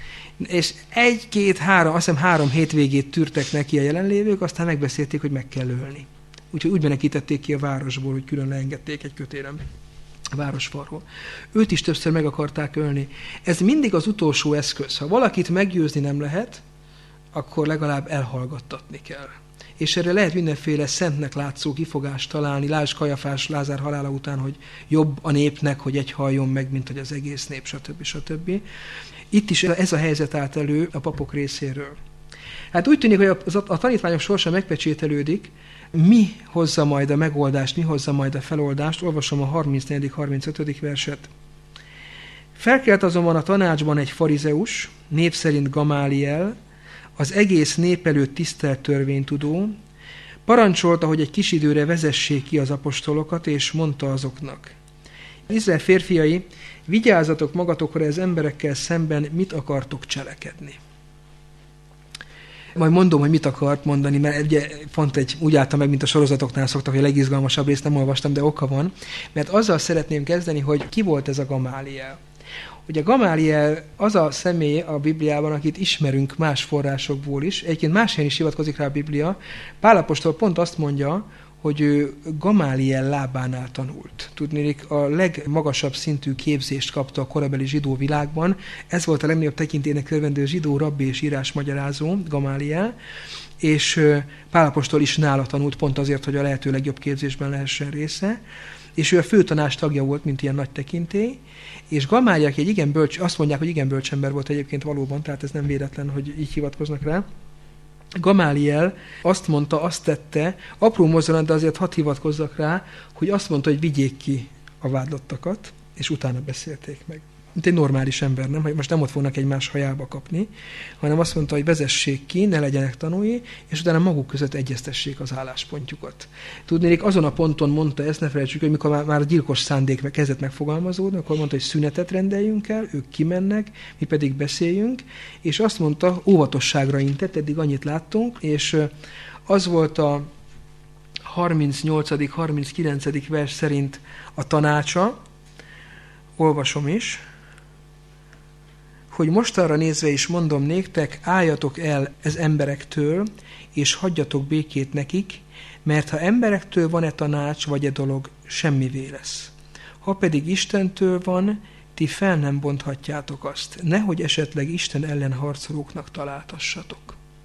És 1, 2, 3, azt hiszem 3 hétvégét tűrtek neki a jelenlévők, aztán megbeszélték, hogy meg kell ölni. Úgyhogy úgy menekítették ki a városból, hogy külön leengedték egy kötélem a városfalról. Őt is többször meg akarták ölni. Ez mindig az utolsó eszköz. Ha valakit meggyőzni nem lehet, akkor legalább elhallgattatni kell. És erre lehet mindenféle szentnek látszó kifogást találni. Lásd Kajafás Lázár halála után, hogy jobb a népnek, hogy egy halljon meg, mint hogy az egész nép, stb. Itt is ez a helyzet állt elő a papok részéről. Hát úgy tűnik, hogy a tanítványok sorsa megpecsételődik, mi hozza majd a megoldást, mi hozza majd a feloldást. Olvasom a 34.-35. verset. Felkelt azonban a tanácsban egy farizeus, név szerint Gamáliel, az egész nép előtt tisztelt törvénytudó, parancsolta, hogy egy kis időre vezessék ki az apostolokat, és mondta azoknak. Izrael férfiai, vigyázzatok magatokra az emberekkel szemben, mit akartok cselekedni. Majd mondom, hogy mit akart mondani, mert ugye pont úgy álltam meg, mint a sorozatoknál szoktak, hogy a legizgalmasabb részt nem olvastam, de oka van. Mert azzal szeretném kezdeni, hogy ki volt ez a Gamáliel. Ugye Gamáliel az a személy a Bibliában, akit ismerünk más forrásokból is. Egyébként más helyen is hivatkozik rá a Biblia. Pál apostol pont azt mondja, hogy ő Gamáliel lábánál tanult. Tudnék, a legmagasabb szintű képzést kapta a korabeli zsidó világban. Ez volt a legnagyobb tekintélynek örvendő zsidó rabbi és írásmagyarázó, Gamáliel, és Pál apostol is nála tanult pont azért, hogy a lehető legjobb képzésben lehessen része. És ő a főtanács tagja volt, mint ilyen nagy tekintély, és Gamáliel, aki egy igen bölcs, azt mondják, hogy igen bölcs ember volt egyébként valóban, tehát ez nem véletlen, hogy így hivatkoznak rá. Gamáliel azt mondta, azt tette, apró mozdulat, de azért hadd hivatkozzak rá, hogy azt mondta, hogy vigyék ki a vádlottakat, és utána beszélték meg. Mint egy normális ember, nem? Hogy most nem ott fognak egymás hajába kapni, hanem azt mondta, hogy vezessék ki, ne legyenek tanúi, és utána maguk között egyeztessék az álláspontjukat. Tudnék, azon a ponton mondta ezt, ne felejtsük, hogy mikor már a gyilkos szándék kezdett megfogalmazódni, akkor mondta, hogy szünetet rendeljünk el, ők kimennek, mi pedig beszéljünk, és azt mondta, óvatosságra intett, eddig annyit láttunk, és az volt a 38., 39. vers szerint a tanácsa, olvasom is, hogy mostanra nézve is mondom néktek, álljatok el ez emberektől, és hagyjatok békét nekik, mert ha emberektől van-e tanács, vagy e dolog, semmivé lesz. Ha pedig Istentől van, ti fel nem bonthatjátok azt, nehogy esetleg Isten ellen harcolóknak találtassatok.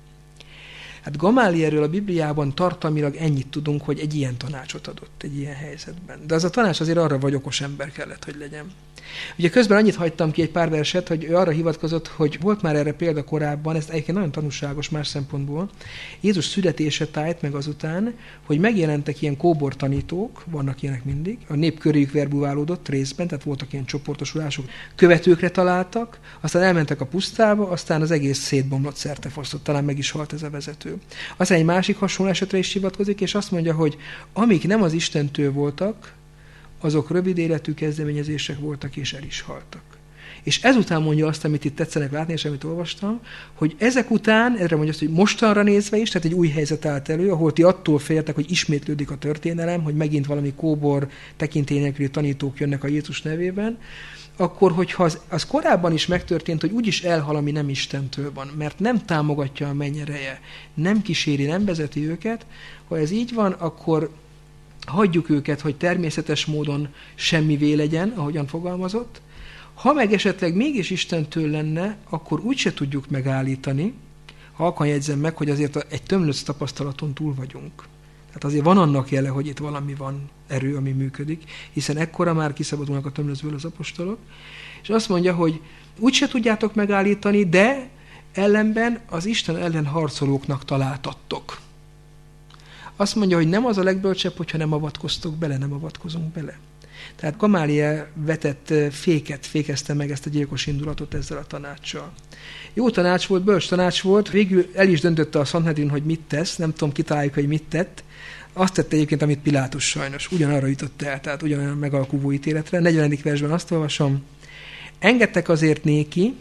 Hát Gamálielről a Bibliában tartalmilag ennyit tudunk, hogy egy ilyen tanácsot adott egy ilyen helyzetben. De az a tanács azért arra, vagy okos ember kellett, hogy legyen. Ugye közben annyit hagytam ki egy pár verset, hogy ő arra hivatkozott, hogy volt már erre példa korábban, ez egyébként nagyon tanúságos más szempontból. Jézus születése tájt meg azután, hogy megjelentek ilyen kóbortanítók, vannak ilyenek mindig, a nép köréjük verbuválódott részben, tehát voltak ilyen csoportosulások, követőkre találtak, aztán elmentek a pusztába, aztán az egész szétbomlott, szertefosztott, talán meg is halt ez a vezető. Aztán egy másik hasonló esetre is hivatkozik, és azt mondja, hogy amik nem az Istentől voltak, azok rövid életű kezdeményezések voltak, és el is haltak. És ezután mondja azt, amit itt tetszenek látni, és amit olvastam, hogy ezek után, erre mondja azt, hogy mostanra nézve is, tehát egy új helyzet állt elő, ahol ti attól féltek, hogy ismétlődik a történelem, hogy megint valami kóbor tekintély nélküli tanítók jönnek a Jézus nevében, akkor, hogyha az korábban is megtörtént, hogy úgyis elhal, ami nem Istentől van, mert nem támogatja a mennyereje, nem kíséri, nem vezeti őket, ha ez így van, akkor hagyjuk őket, hogy természetes módon semmivé legyen, ahogyan fogalmazott. Ha meg esetleg mégis Istentől lenne, akkor úgyse tudjuk megállítani, halkan jegyzem meg, hogy azért egy tömlöc tapasztalaton túl vagyunk. Tehát azért van annak jele, hogy itt valami van, erő, ami működik, hiszen ekkora már kiszabadulnak a tömlöcből az apostolok, és azt mondja, hogy úgyse tudjátok megállítani, de ellenben az Isten ellen harcolóknak találtattok. Azt mondja, hogy nem az a legbölcsebb, hogyha nem avatkoztok bele, nem avatkozunk bele. Tehát Gamáliel vetett fékezte meg ezt a gyilkos indulatot ezzel a tanácssal. Jó tanács volt, bölcs tanács volt, végül el is döntötte a Sanhedrin, hogy mit tesz, nem tudom, kitaláljuk, hogy mit tett. Azt tette egyébként, amit Pilátus sajnos, ugyanarra jutott el, tehát ugyanolyan megalkuvó ítéletre. 40. versben azt olvasom, engedtek azért néki,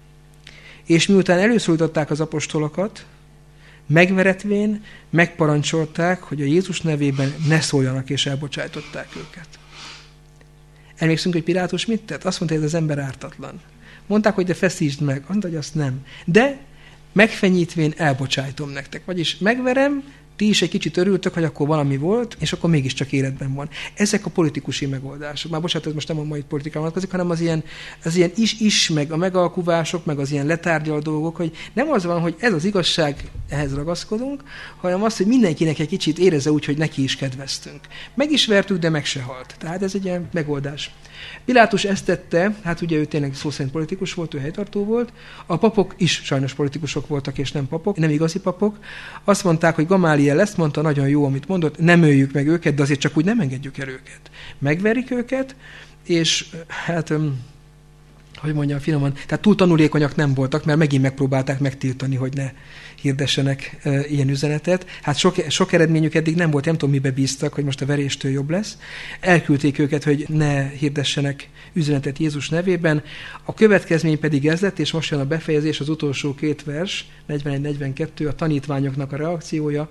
és miután előszólították az apostolokat, megveretvén megparancsolták, hogy a Jézus nevében ne szóljanak, és elbocsájtották őket. Emlékszünk, hogy Pilátus mit tett? Azt mondta, hogy ez az ember ártatlan. Mondták, hogy de feszítsd meg. Mondta, hogy azt nem. De megfenyítvén elbocsájtom nektek. Vagyis megverem, ti is egy kicsit örültök, hogy akkor valami volt, és akkor mégiscsak életben van. Ezek a politikusi megoldások. Már bocsánat, ez most nem a mai politikán vonatkozik, hanem az ilyen is, meg a megalkuvások, meg az ilyen letárgyaló dolgok, hogy nem az van, hogy ez az igazság, ehhez ragaszkodunk, hanem az, hogy mindenkinek egy kicsit érezze úgy, hogy neki is kedveztünk. Meg is vertük, de meg se halt. Tehát ez egy ilyen megoldás. Pilátus ezt tette, hát ugye ő tényleg szó szerint politikus volt, ő helytartó volt, a papok is sajnos politikusok voltak, és nem papok, nem igazi papok. Azt mondták, hogy Gamáliel ezt mondta, nagyon jó, amit mondott, nem öljük meg őket, de azért csak úgy nem engedjük el őket. Megverik őket, és hát, hogy mondjam finoman, tehát túl tanulékonyak nem voltak, mert megint megpróbálták megtiltani, hogy ne hirdessenek ilyen üzenetet. Hát sok eredményük eddig nem volt, nem tudom, mibe bíztak, hogy most a veréstől jobb lesz. Elküldték őket, hogy ne hirdessenek üzenetet Jézus nevében. A következmény pedig ez lett, és most jön a befejezés, az utolsó két vers, 41-42, a tanítványoknak a reakciója.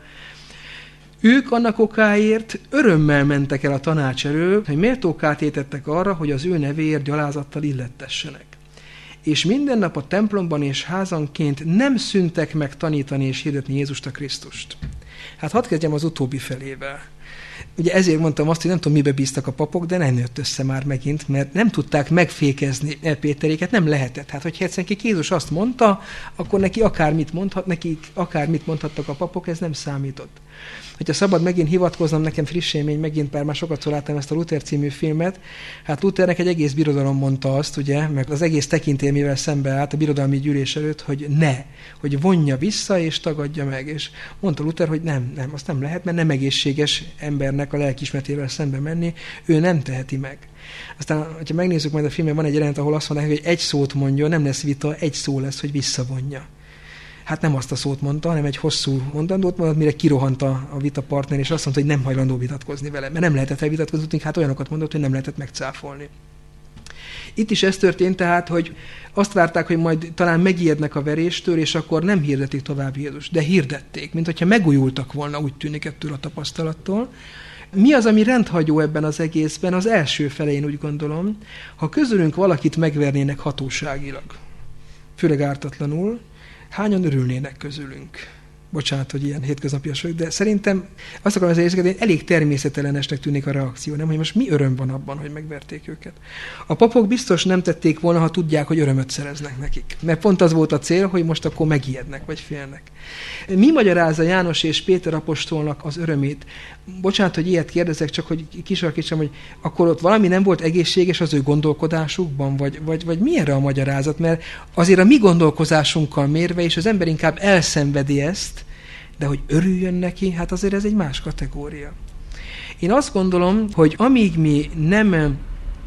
Ők annak okáért örömmel mentek el a tanács elől, hogy méltókát étettek arra, hogy az ő nevéért gyalázattal illettessenek. És minden nap a templomban és házanként nem szüntek meg tanítani és hirdetni Jézust a Krisztust. Hát hadd kezdjem az utóbbi felével. Ugye ezért mondtam azt, hogy nem tudom, mibe bíztak a papok, de nem jött össze már megint, mert nem tudták megfékezni Péteréket, nem lehetett. Hát, hogyha egyszerűen Jézus azt mondta, akkor nekik akármit mondhattak a papok, ez nem számított. Hogyha szabad megint hivatkoznom, nekem friss élmény, megint már sokat láttam ezt a Luther című filmet, hát Luthernek egy egész birodalom mondta azt, ugye, meg az egész tekintélmével szembe állt a birodalmi gyűlés előtt, hogy hogy vonja vissza és tagadja meg. És mondta Luther, hogy nem, azt nem lehet, mert nem egészséges embernek a lelkiismeretével szembe menni, ő nem teheti meg. Aztán, hogyha megnézzük majd a filmben, van egy jelenet, ahol azt mondják, hogy egy szót mondja, nem lesz vita, egy szó lesz, hogy visszavonja. Hát nem azt a szót mondta, hanem egy hosszú mondandót mondott, mire kirohant a vitapartner, és azt mondta, hogy nem hajlandó vitatkozni vele. Mert nem lehetett elvitatkozni, hát olyanokat mondott, hogy nem lehetett megcáfolni. Itt is ez történt tehát, hogy azt várták, hogy majd talán megijednek a veréstől, és akkor nem hirdetik tovább Jézus, de hirdették, mint hogyha megújultak volna, úgy tűnik ettől a tapasztalattól. Mi az, ami rendhagyó ebben az egészben? Az első felén úgy gondolom, ha közülünk valakit megvernének hatóságilag, főleg ártatlanul, hányan örülnének közülünk? Bocsánat, hogy ilyen hétköznapias vagyok, de szerintem azt akarom ezzel érzékelni, hogy elég természetellenesnek tűnik a reakció, nem? Hogy most mi öröm van abban, hogy megverték őket. A papok biztos nem tették volna, ha tudják, hogy örömöt szereznek nekik. Mert pont az volt a cél, hogy most akkor megijednek, vagy félnek. Mi magyarázza János és Péter apostolnak az örömét? Bocsánat, hogy ilyet kérdezek, csak hogy kisarkítsam, hogy akkor ott valami nem volt egészséges az ő gondolkodásukban, vagy mi erre a magyarázat? Mert azért a mi gondolkozásunkkal mérve, és az ember inkább elszenvedi ezt, de hogy örüljön neki, hát azért ez egy más kategória. Én azt gondolom, hogy amíg mi nem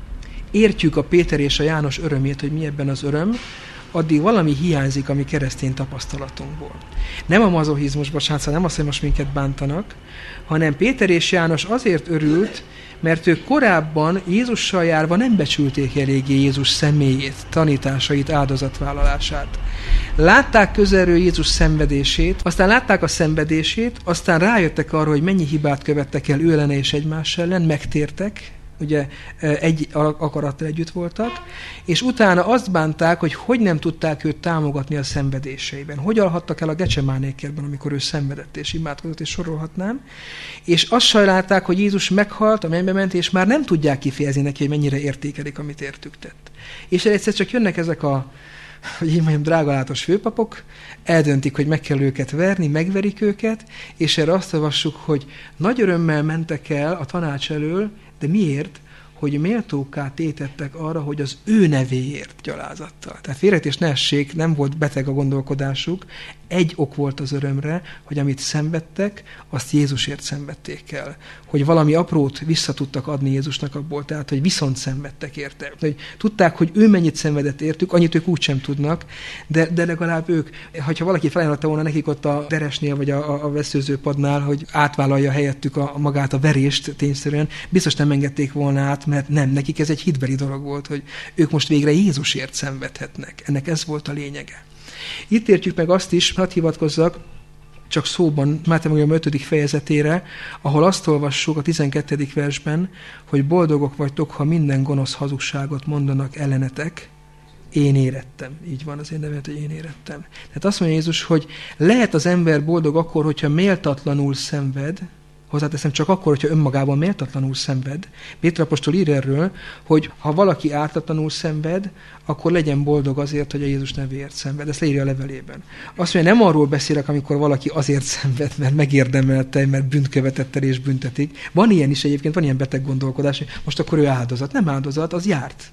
értjük a Péter és a János örömét, hogy mi ebben az öröm, addig valami hiányzik a mi keresztény tapasztalatunkból. Nem a mazochizmus, bocsánat, nem azt, hogy most minket bántanak, hanem Péter és János azért örült, mert ők korábban Jézussal járva nem becsülték eléggé Jézus személyét, tanításait, áldozatvállalását. Látták közelről Jézus szenvedését, aztán látták a szenvedését, aztán rájöttek arra, hogy mennyi hibát követtek el ő ellene és egymás ellen, megtértek, ugye egy akarattal együtt voltak, és utána azt bánták, hogy nem tudták őt támogatni a szenvedéseiben. Hogy alhattak el a Gecsemáné-kertben, amikor ő szenvedett és imádkozott, és sorolhatnám. És azt sajnálták, hogy Jézus meghalt, a mennybe ment, és már nem tudják kifejezni neki, hogy mennyire értékelik, amit értük tett. És egyszer csak jönnek ezek hogy én mondjam, drágalátos főpapok, eldöntik, hogy meg kell őket verni, megverik őket, és erre azt olvassuk, hogy nagy örömmel mentek el a tanács elől, de miért? Hogy méltókká tétettek arra, hogy az ő nevéért gyalázattal. Tehát félreértés ne essék, nem volt beteg a gondolkodásuk, egy ok volt az örömre, hogy amit szenvedtek, azt Jézusért szenvedték el. Hogy valami aprót vissza tudtak adni Jézusnak abból, tehát hogy viszont szenvedtek érte. Hogy tudták, hogy ő mennyit szenvedett értük, annyit ők úgy sem tudnak, de legalább ők, ha valaki felajánlotta volna nekik ott a deresnél, vagy a veszőzőpadnál, hogy átvállalja helyettük magát a verést tényszerűen, biztos nem engedték volna át, mert nem, nekik ez egy hitbeli dolog volt, hogy ők most végre Jézusért szenvedhetnek. Ennek ez volt a lényege. Itt értjük meg azt is, hadd hivatkozzak, csak szóban, Máté 5. fejezetére, ahol azt olvassuk a 12. versben, hogy boldogok vagytok, ha minden gonosz hazugságot mondanak ellenetek, én érettem. Így van az én nevet, hogy én érettem. Tehát azt mondja Jézus, hogy lehet az ember boldog akkor, hogyha méltatlanul szenved, hozzáteszem csak akkor, hogyha önmagában méltatlanul szenved. Péter apostol ír erről, hogy ha valaki ártatlanul szenved, akkor legyen boldog azért, hogy a Jézus nevéért szenved. Ezt leírja a levelében. Azt mondja, nem arról beszélek, amikor valaki azért szenved, mert megérdemelte, mert bűnt követett el és büntetik. Van ilyen is egyébként, van ilyen beteg gondolkodás, hogy most akkor ő áldozat. Nem áldozat, az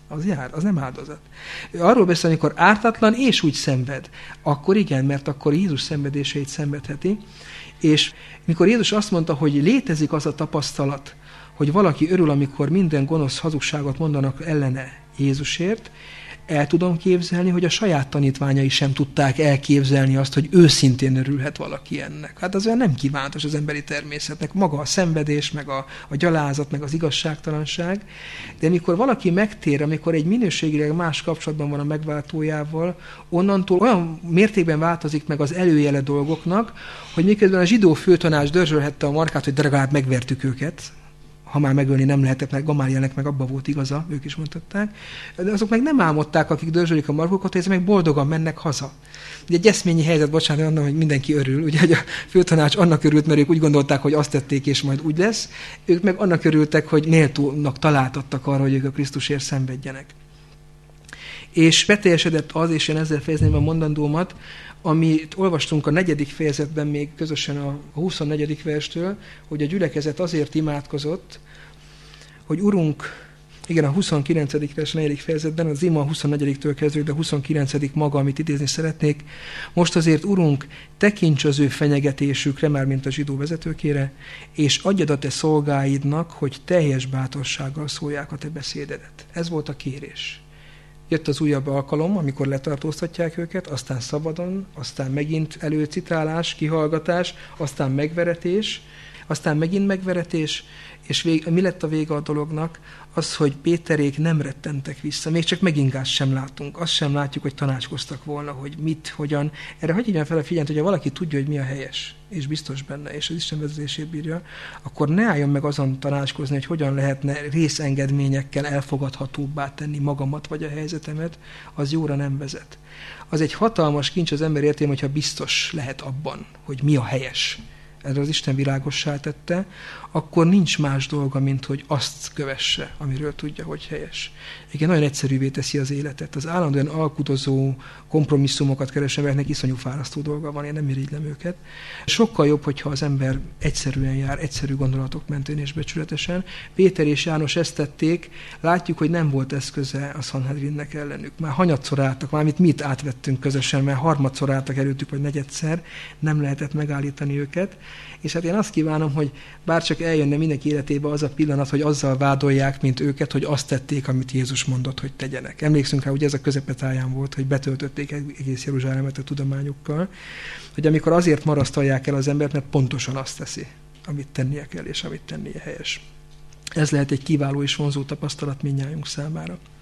nem áldozat. Arról beszél, amikor ártatlan és úgy szenved. Akkor igen, mert akkor Jézus szenvedéseit szenvedheti. És mikor Jézus azt mondta, hogy létezik az a tapasztalat, hogy valaki örül, amikor minden gonosz hazugságot mondanak ellene Jézusért, el tudom képzelni, hogy a saját tanítványai sem tudták elképzelni azt, hogy őszintén örülhet valaki ennek. Hát az olyan nem kívántos az emberi természetnek. Maga a szenvedés, meg a gyalázat, meg az igazságtalanság. De amikor valaki megtér, amikor egy minőségileg más kapcsolatban van a megváltójával, onnantól olyan mértékben változik meg az előjele dolgoknak, hogy miközben a zsidó főtanács dörzsölhette a markát, hogy de legalább megvertük őket, ha már megölni nem lehetett, mert Gamálielnek meg abba volt igaza, ők is mondhatták. De azok meg nem álmodták, akik dörzsölik a markokat, hogy ezek meg boldogan mennek haza. Ugye egy eszményi helyzet, bocsánat, annak, hogy mindenki örül. Ugye, hogy a főtanács annak örült, mert ők úgy gondolták, hogy azt tették, és majd úgy lesz. Ők meg annak örültek, hogy méltónak találtattak arra, hogy ők a Krisztusért szenvedjenek. És beteljesedett az, és én ezzel fejezném a mondandómat, amit olvastunk a 4. fejezetben még közösen a 24. verstől, hogy a gyülekezet azért imádkozott, hogy Urunk, igen, a 29. vers 4. fejezetben, az ima a 24-től kezdődik, de a 29. maga, amit idézni szeretnék. Most azért, Urunk, tekints az ő fenyegetésükre, már mint a zsidó vezetőkére, és adjad a te szolgáidnak, hogy teljes bátorsággal szólják a te beszédedet. Ez volt a kérés. Jött az újabb alkalom, amikor letartóztatják őket, aztán szabadon, aztán megint előcitálás, kihallgatás, aztán megveretés, aztán megint megveretés, és mi lett a vége a dolognak? Az, hogy Péterék nem rettentek vissza. Még csak megingást sem látunk. Azt sem látjuk, hogy tanácskoztak volna, hogy mit, hogyan. Erre hagyj hívjam fel a figyelmet, hogyha valaki tudja, hogy mi a helyes, és biztos benne, és az Isten vezetését bírja, akkor ne álljon meg azon tanácskozni, hogy hogyan lehetne részengedményekkel elfogadhatóbbá tenni magamat vagy a helyzetemet, az jóra nem vezet. Az egy hatalmas kincs az ember értében, hogyha biztos lehet abban, hogy mi a helyes. Erre az Isten világossá tette, akkor nincs más dolga, mint hogy azt kövesse, amiről tudja, hogy helyes. Igen, nagyon egyszerűvé teszi az életet. Az állandóan alkudozó kompromisszumokat kereső embereknek iszonyú fárasztó dolga van, én nem irigylem őket. Sokkal jobb, hogyha az ember egyszerűen jár, egyszerű gondolatok mentén és becsületesen. Péter és János ezt tették, látjuk, hogy nem volt eszköze a Sanhedrinnek ellenük. Már hanyatszor álltak, már mit átvettünk közösen, mert harmadszor álltak előttük, vagy negyedszer, nem lehetett megállítani őket. És hát én azt kívánom, hogy bárcsak eljönne mindenki életébe az a pillanat, hogy azzal vádolják, mint őket, hogy azt tették, amit Jézus mondott, hogy tegyenek. Emlékszünk rá, hogy ez a közepetáján volt, hogy betöltötték egész Jeruzsálemet a tudományukkal, hogy amikor azért marasztalják el az embert, mert pontosan azt teszi, amit tennie kell, és amit tennie helyes. Ez lehet egy kiváló és vonzó tapasztalat mindnyájunk számára.